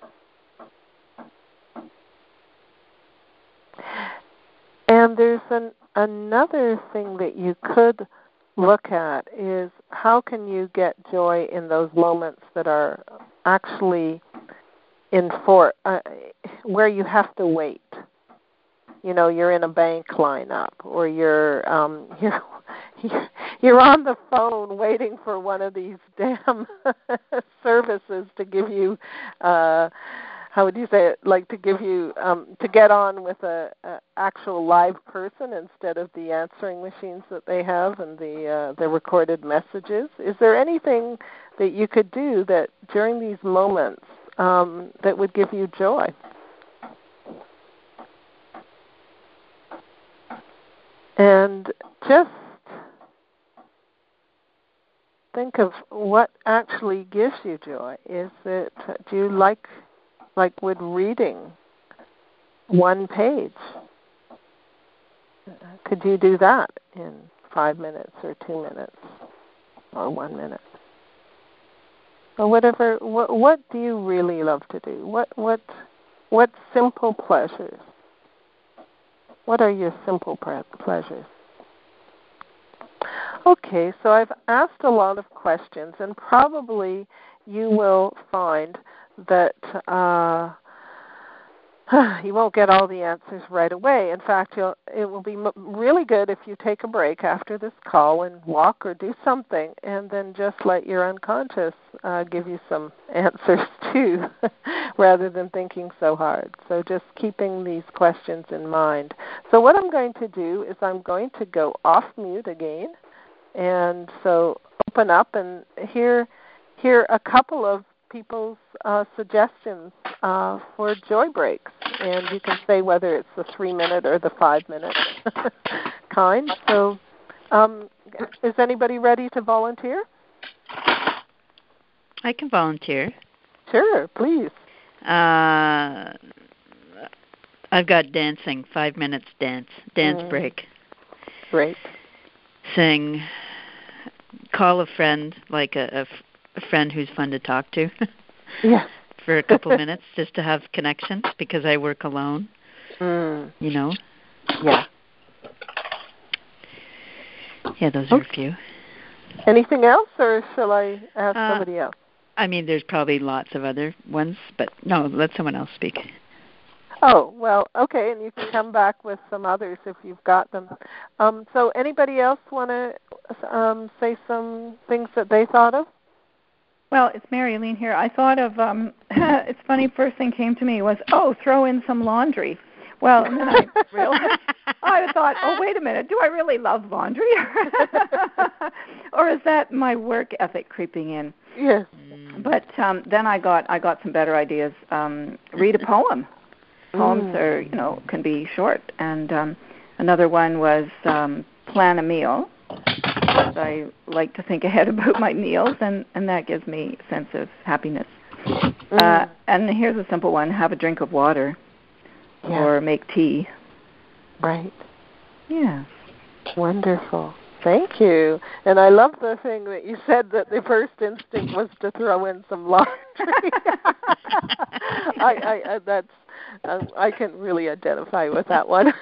And there's another thing that you could look at is how can you get joy in those moments that are actually where you have to wait. You're in a bank lineup, or you're on the phone waiting for one of these damn services to give you how would you say it? Like to give you to get on with a actual live person instead of the answering machines that they have and the recorded messages. Is there anything that you could do that during these moments that would give you joy? And just think of what actually gives you joy. Do you like with reading one page? Could you do that in 5 minutes or 2 minutes or 1 minute? Or whatever. What do you really love to do? What simple pleasures? What are your simple pleasures? Okay, so I've asked a lot of questions, and probably you will find that you won't get all the answers right away. In fact, it will be really good if you take a break after this call and walk or do something, and then just let your unconscious give you some answers too, rather than thinking so hard. So just keeping these questions in mind. So what I'm going to do is I'm going to go off mute again, and so open up and hear a couple of people's suggestions for joy breaks, and you can say whether it's the 3-minute or the 5-minute kind. So is anybody ready to volunteer? I can volunteer. Sure, please. I've got dancing, 5 minutes dance break. Great. Sing, call a friend, like a friend who's fun to talk to. Yeah. For a couple minutes, just to have connection, because I work alone. Yeah. Yeah, those are a few. Anything else, or shall I ask somebody else? I mean, there's probably lots of other ones, but no, let someone else speak. Oh, well, okay, and you can come back with some others if you've got them. So anybody else want to say some things that they thought of? Well, it's Mary Eileen here. I thought of, it's funny, first thing came to me was, throw in some laundry. Well, and then I realized I thought, oh, wait a minute, do I really love laundry? Or is that my work ethic creeping in? Yes. But then I got some better ideas. Read a poem. Poems are, can be short. And another one was plan a meal. I like to think ahead about my meals, and that gives me a sense of happiness. And here's a simple one: have a drink of water, or make tea. Right. Yeah. Wonderful. Thank you. And I love the thing that you said that the first instinct was to throw in some laundry. I can really identify with that one.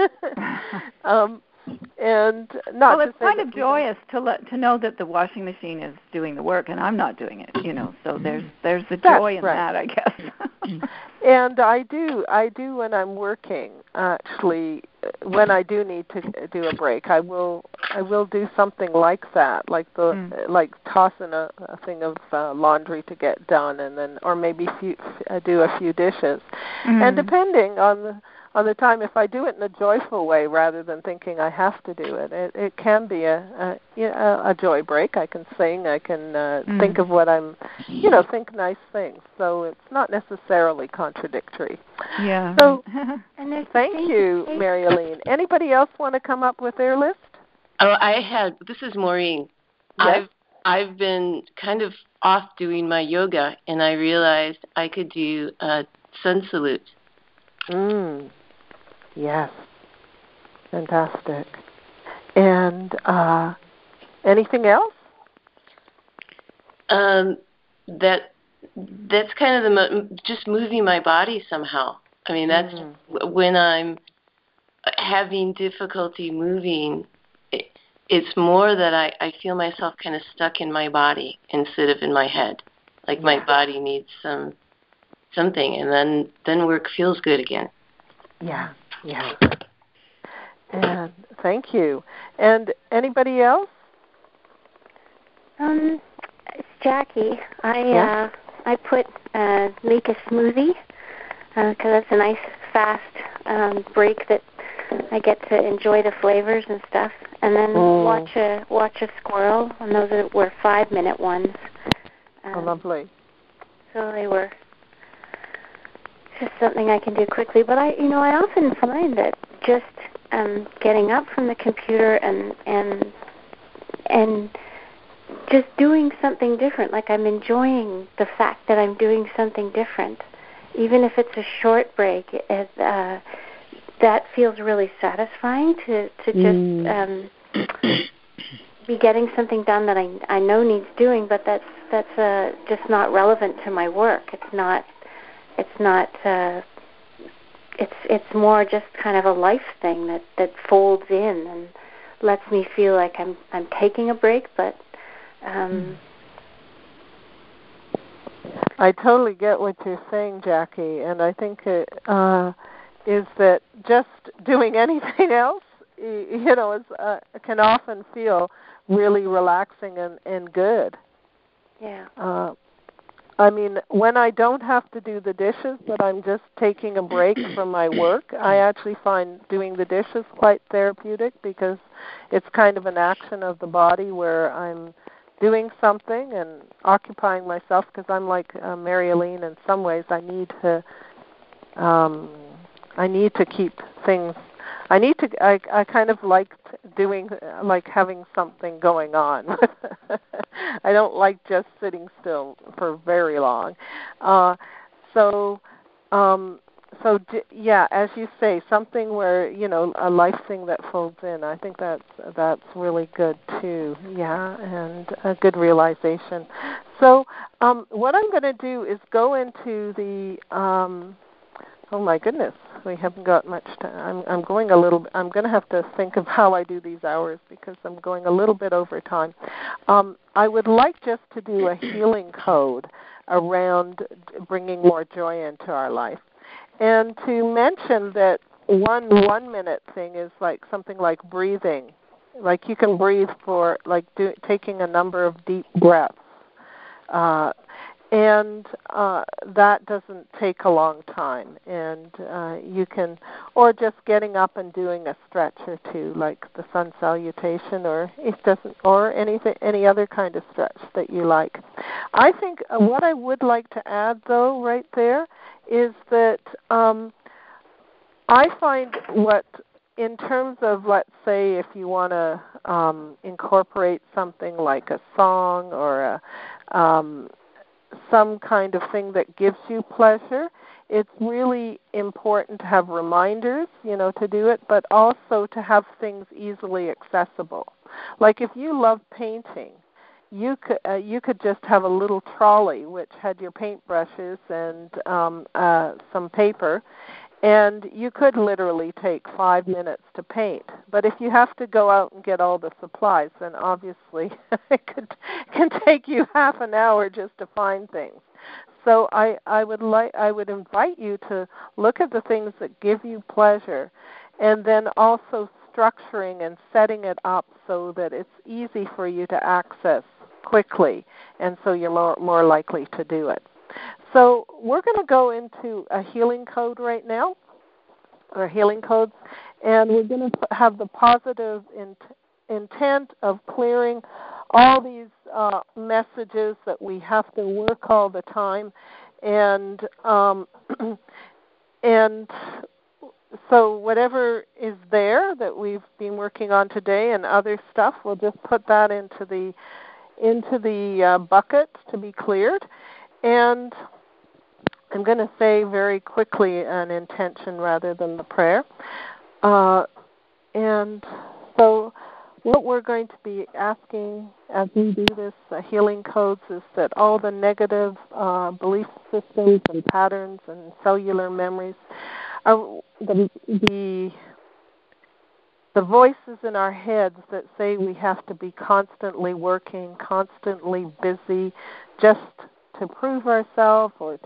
And not. Well, it's kind of joyous to know that the washing machine is doing the work and I'm not doing it. So there's the joy in that, I guess. And I do when I'm working. Actually, when I do need to do a break, I will do something like that, like toss in a thing of laundry to get done, and then or maybe do a few dishes, and depending on the time, if I do it in a joyful way rather than thinking I have to do it, it can be a joy break. I can sing, I can think of what I'm, think nice things. So it's not necessarily contradictory. Yeah. So thank you, Mary Aline. Anybody else want to come up with their list? Oh, this is Maureen. Yes. I've been kind of off doing my yoga, and I realized I could do a sun salute. Yes. Fantastic. And anything else? That's kind of just moving my body somehow. I mean, that's when I'm having difficulty moving. It's more that I feel myself kind of stuck in my body instead of in my head. Like my body needs something, and then work feels good again. Yeah. And thank you. And anybody else? It's Jackie. I make a smoothie because that's a nice fast break that I get to enjoy the flavors and stuff, and then watch a squirrel. And those were 5-minute ones. Lovely. So they were just something I can do quickly. But I often find that just getting up from the computer and just doing something different, like I'm enjoying the fact that I'm doing something different, even if it's a short break. That feels really satisfying to just be getting something done that I know needs doing, but that's just not relevant to my work. It's more just kind of a life thing that folds in and lets me feel like I'm taking a break, but I totally get what you're saying, Jackie, and I think it is that just doing anything else, can often feel really relaxing and good. Yeah. I mean, when I don't have to do the dishes, but I'm just taking a break from my work, I actually find doing the dishes quite therapeutic because it's kind of an action of the body where I'm doing something and occupying myself, because I'm like Mary Aline in some ways. I need to keep things. I kind of like doing, like having something going on. I don't like just sitting still for very long. As you say, something where, a life thing that folds in. I think that's really good too. Yeah, and a good realization. So what I'm going to do is go into the oh my goodness, we haven't got much time. I'm going to have to think of how I do these hours because I'm going a little bit over time. I would like just to do a healing code around bringing more joy into our life. And to mention that one 1-minute thing is like something like breathing. Like you can breathe for taking a number of deep breaths. and that doesn't take a long time. And you can, or just getting up and doing a stretch or two, like the sun salutation, or it doesn't, or any other kind of stretch that you like. I think what I would like to add, though, right there, is that I find what, in terms of, let's say, if you want to incorporate something like a song or some kind of thing that gives you pleasure, it's really important to have reminders, to do it, but also to have things easily accessible. Like if you love painting, you could just have a little trolley which had your paintbrushes and some paper, and you could literally take 5 minutes to paint. But if you have to go out and get all the supplies, then obviously it can take you half an hour just to find things. So I would invite you to look at the things that give you pleasure, and then also structuring and setting it up so that it's easy for you to access quickly, and so you're more likely to do it. So we're going to go into a healing code right now, or healing codes, and we're going to have the positive intent of clearing all these messages that we have to work all the time, and and so whatever is there that we've been working on today and other stuff, we'll just put that into the bucket to be cleared. And I'm going to say very quickly an intention rather than the prayer. And so what we're going to be asking as we do this healing codes is that all the negative belief systems and patterns and cellular memories, the voices in our heads that say we have to be constantly working, constantly busy, just to prove ourselves or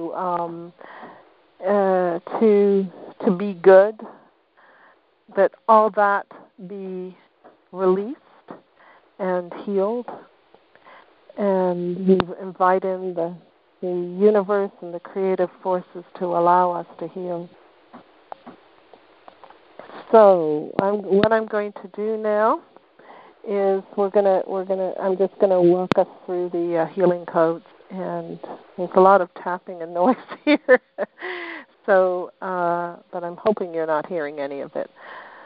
to be good, that all that be released and healed, and we invite in the universe and the creative forces to allow us to heal. So what I'm going to do now is I'm just gonna walk us through the healing codes, and there's a lot of tapping and noise here. So, but I'm hoping you're not hearing any of it.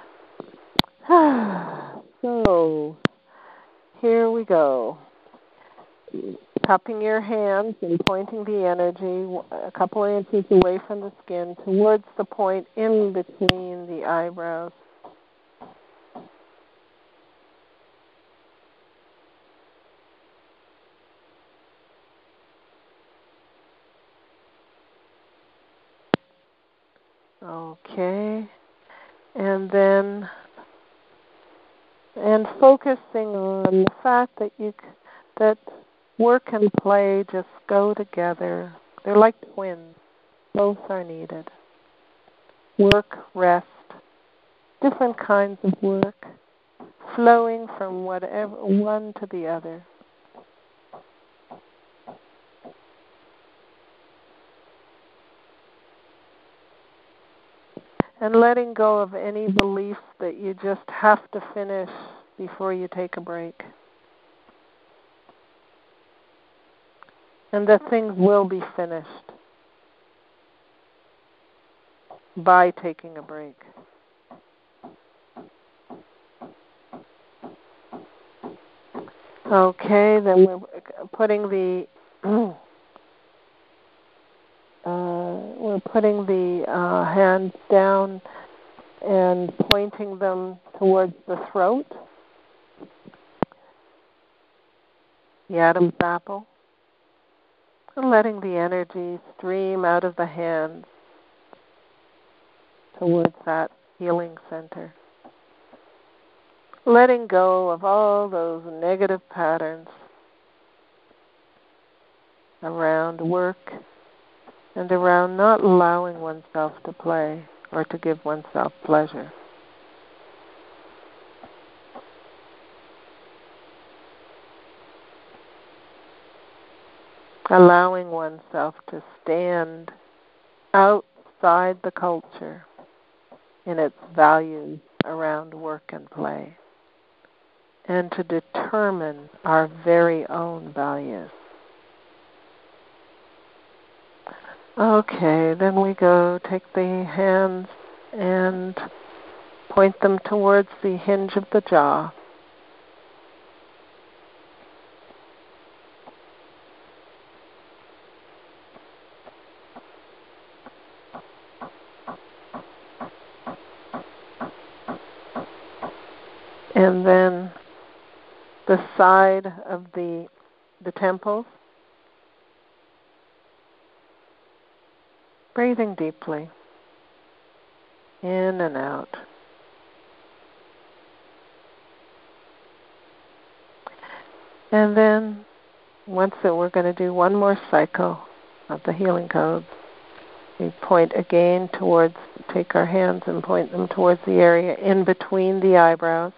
So, here we go. Cupping your hands and pointing the energy a couple of inches away from the skin towards the point in between the eyebrows. Okay, and then focusing on the fact that work and play just go together. They're like twins. Both are needed. Work, rest, different kinds of work, flowing from whatever one to the other. And letting go of any belief that you just have to finish before you take a break. And that things will be finished by taking a break. Okay, then we're putting the hands down and pointing them towards the throat, the Adam's apple, and letting the energy stream out of the hands towards that healing center. Letting go of all those negative patterns around work and around not allowing oneself to play or to give oneself pleasure. allowing oneself to stand outside the culture in its values around work and play, and to determine our very own values. Okay, then we go take the hands and point them towards the hinge of the jaw. And then the side of the temples. Breathing deeply, in and out. And then, we're going to do one more cycle of the healing codes. We point again take our hands and point them towards the area in between the eyebrows.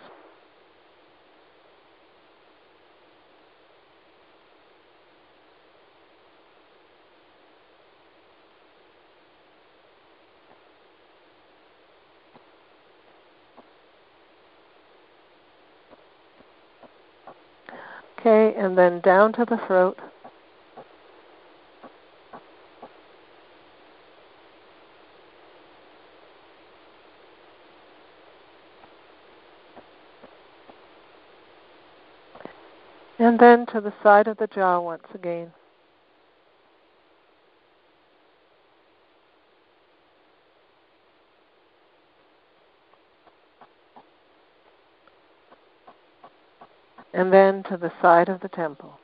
Okay, and then down to the throat. And then to the side of the jaw once again. And then to the side of the temple.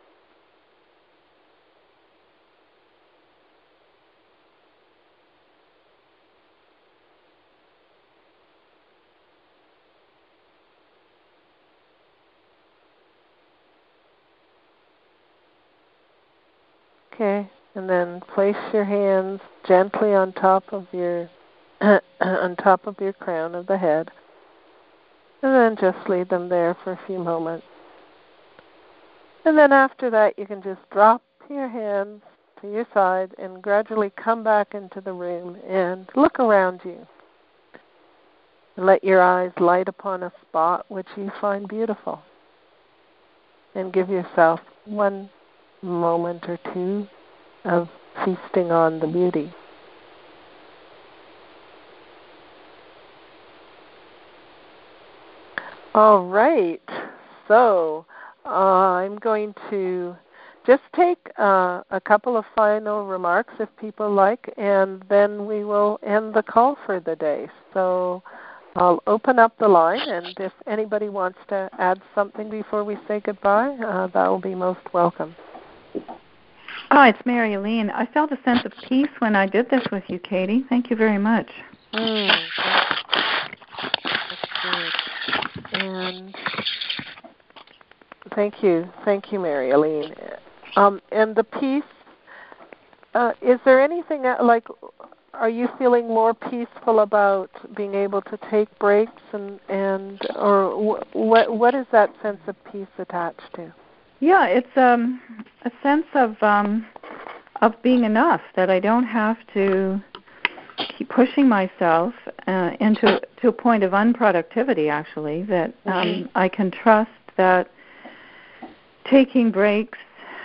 Okay, and then place your hands gently on top of your crown of the head, and then just leave them there for a few moments. And then after that, you can just drop your hands to your side and gradually come back into the room and look around you. And let your eyes light upon a spot which you find beautiful. And give yourself one moment or two of feasting on the beauty. All right. So I'm going to just take a couple of final remarks if people like, and then we will end the call for the day. So I'll open up the line, and if anybody wants to add something before we say goodbye, that will be most welcome. Oh, it's Mary Aline. I felt a sense of peace when I did this with you, Katie. Thank you very much. That's good. And thank you, Mary Aline. And the peace, is there anything like, are you feeling more peaceful about being able to take breaks, or what is that sense of peace attached to? Yeah, it's a sense of being enough, that I don't have to keep pushing myself into a point of unproductivity, actually, that I can trust that taking breaks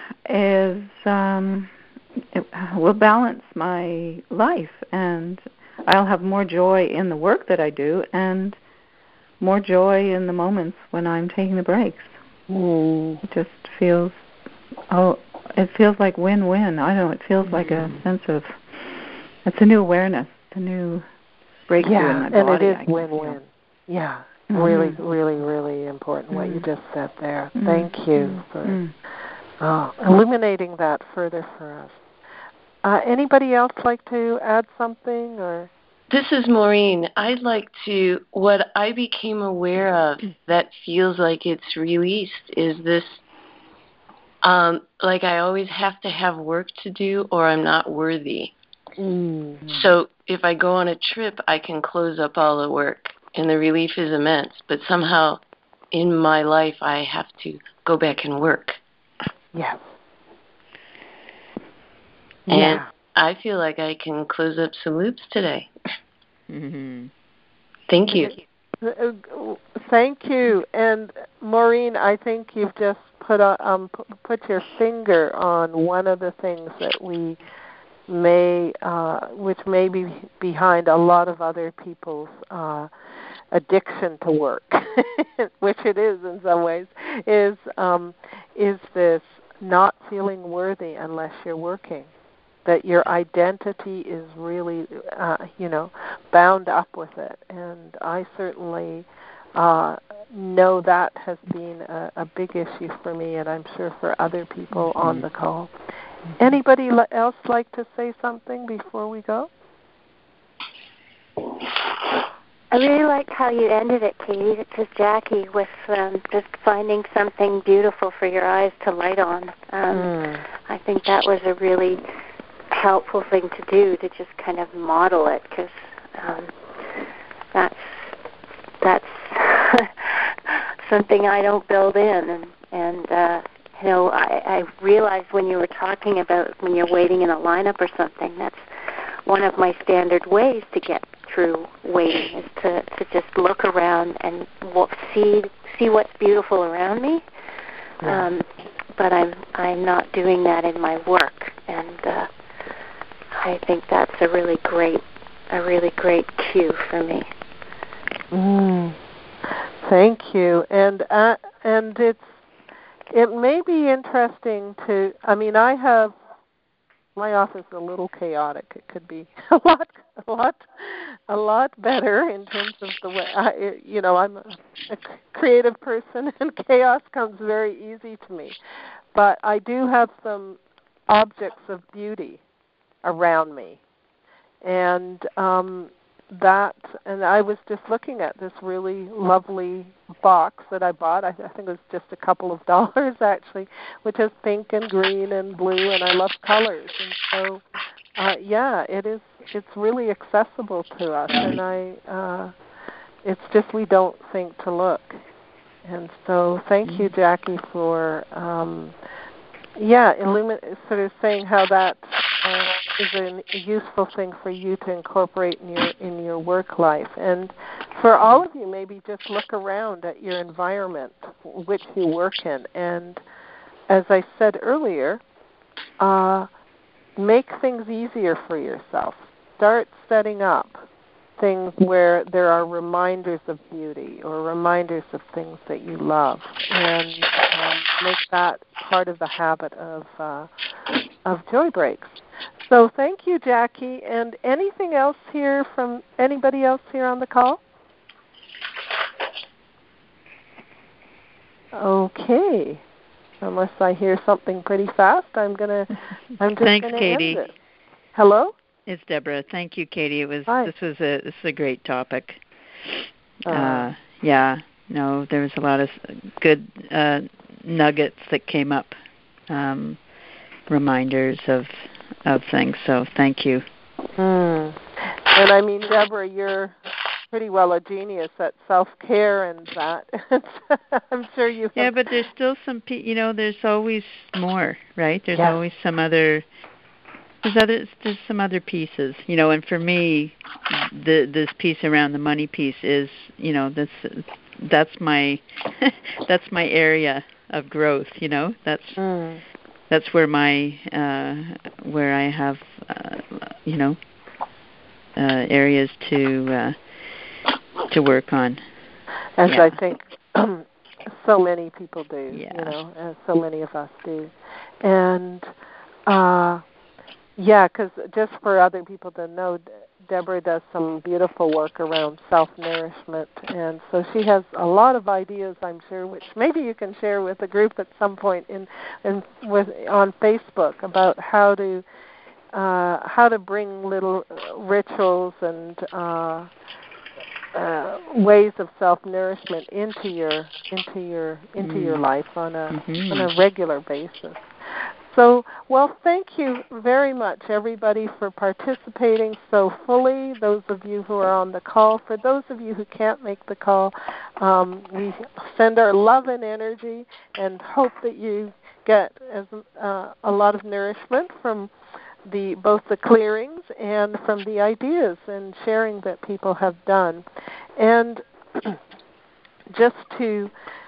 it will balance my life, and I'll have more joy in the work that I do and more joy in the moments when I'm taking the breaks. It just feels like win-win. I don't know, it feels like a sense of, it's a new awareness, a new breakthrough in my body. And it is win-win. Yeah, really, really, really important what you just said there. Thank you for illuminating that further for us. Anybody else like to add something? Or This is Maureen. I'd like to, what I became aware of that feels like it's released is this, like I always have to have work to do or I'm not worthy. So if I go on a trip, I can close up all the work and the relief is immense. But somehow in my life, I have to go back and work. Yeah. And I feel like I can close up some loops today. Mm-hmm. Thank you. Thank you. And Maureen, I think you've just put your finger on one of the things that we which may be behind a lot of other people's addiction to work, which it is in some ways, is this not feeling worthy unless you're working. That your identity is really, bound up with it. And I certainly know that has been a big issue for me, and I'm sure for other people on the call. Anybody else like to say something before we go? I really liked how you ended it, Katie. It says Jackie with just finding something beautiful for your eyes to light on. I think that was a really helpful thing to do, to just kind of model it, because that's something I don't build in, and I realized when you were talking about when you're waiting in a lineup or something, that's one of my standard ways to get through waiting, is to just look around and see what's beautiful around me. But I'm not doing that in my work, and I think that's a really great cue for me. Thank you, and it may be interesting to. I mean, my office is a little chaotic. It could be a lot better in terms of the way I'm a creative person, and chaos comes very easy to me. But I do have some objects of beauty around me, and I was just looking at this really lovely box that I bought. I think it was just a couple of dollars actually, which is pink and green and blue, and I love colors. And so, it's really accessible to us, and it's just we don't think to look. And so, thank you, Jackie, for sort of saying how that is a useful thing for you to incorporate in your work life. And for all of you, maybe just look around at your environment which you work in. And as I said earlier, make things easier for yourself. Start setting up things where there are reminders of beauty or reminders of things that you love, and make that part of the habit of joy breaks. So thank you, Jackie. And anything else here from anybody else here on the call? Okay. Unless I hear something pretty fast, I'm just Thanks, Katie. End it. Hello? It's Deborah. Thank you, Katie. Hi. This is a great topic. There was a lot of good nuggets that came up, reminders of things. So thank you. And I mean, Deborah, you're pretty well a genius at self-care and that. I'm sure you. Yeah, but there's still some. There's always more, right? There's always some other. There's some other pieces, and for me, this piece around the money piece is, that's my that's my area of growth. That's where where I have areas to work on. As I think so many people do, as so many of us do, and. Because just for other people to know, Deborah does some beautiful work around self-nourishment, and so she has a lot of ideas, I'm sure, which maybe you can share with the group at some point on Facebook about how to bring little rituals and ways of self-nourishment into your life on a regular basis. So, thank you very much, everybody, for participating so fully, those of you who are on the call. For those of you who can't make the call, we send our love and energy and hope that you get a lot of nourishment from both the clearings and from the ideas and sharing that people have done. And just to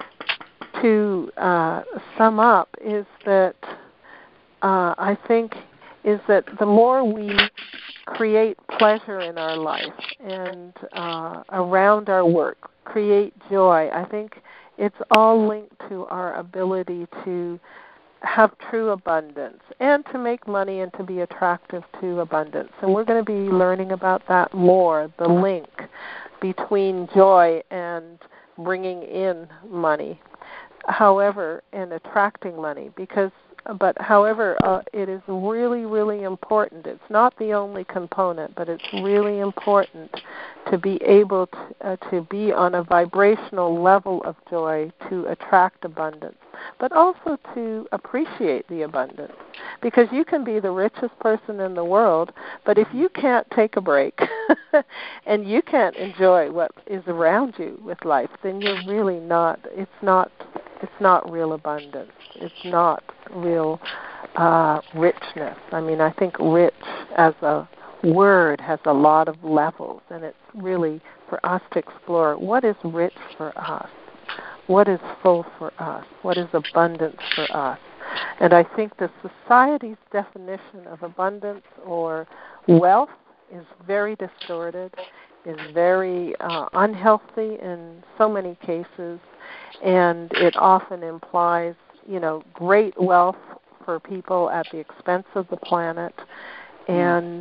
sum up is that I think is that the more we create pleasure in our life and around our work, create joy, I think it's all linked to our ability to have true abundance and to make money and to be attractive to abundance. And we're going to be learning about that more, the link between joy and bringing in money, however, and attracting money. However, it is really, really important. It's not the only component, but it's really important to be able to be on a vibrational level of joy to attract abundance, but also to appreciate the abundance. Because you can be the richest person in the world, but if you can't take a break and you can't enjoy what is around you with life, then you're really not, it's not real abundance. It's not real richness. I mean, I think rich as a word has a lot of levels, and it's really for us to explore what is rich for us, what is full for us, what is abundance for us. And I think the society's definition of abundance or wealth is very distorted, is very unhealthy in so many cases, and it often implies, great wealth for people at the expense of the planet, and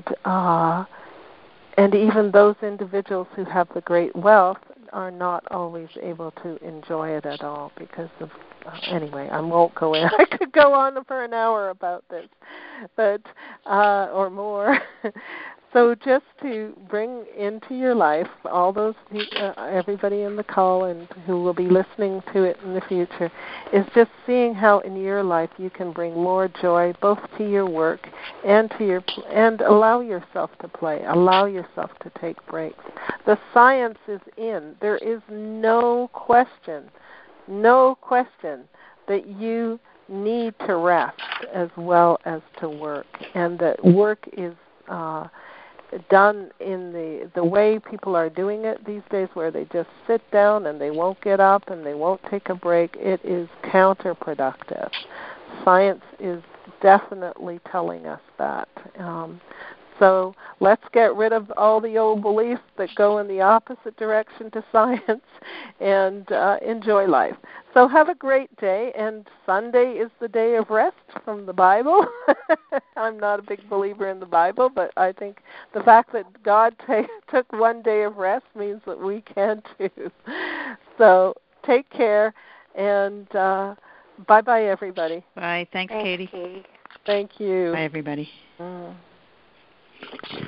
even those individuals who have the great wealth are not always able to enjoy it at all because of anyway, I won't go in. I could go on for an hour about this, but or more. So just to bring into your life all those everybody in the call and who will be listening to it in the future is just seeing how in your life you can bring more joy both to your work and and allow yourself to play, allow yourself to take breaks. The science is in. There is no question that you need to rest as well as to work, and that work is done in the way people are doing it these days, where they just sit down and they won't get up and they won't take a break. It is counterproductive. Science is definitely telling us that. So let's get rid of all the old beliefs that go in the opposite direction to science and enjoy life. So have a great day, and Sunday is the day of rest from the Bible. I'm not a big believer in the Bible, but I think the fact that God took one day of rest means that we can too. So take care, and bye-bye, everybody. Bye. Thanks, Katie. Katie. Thank you. Bye, everybody.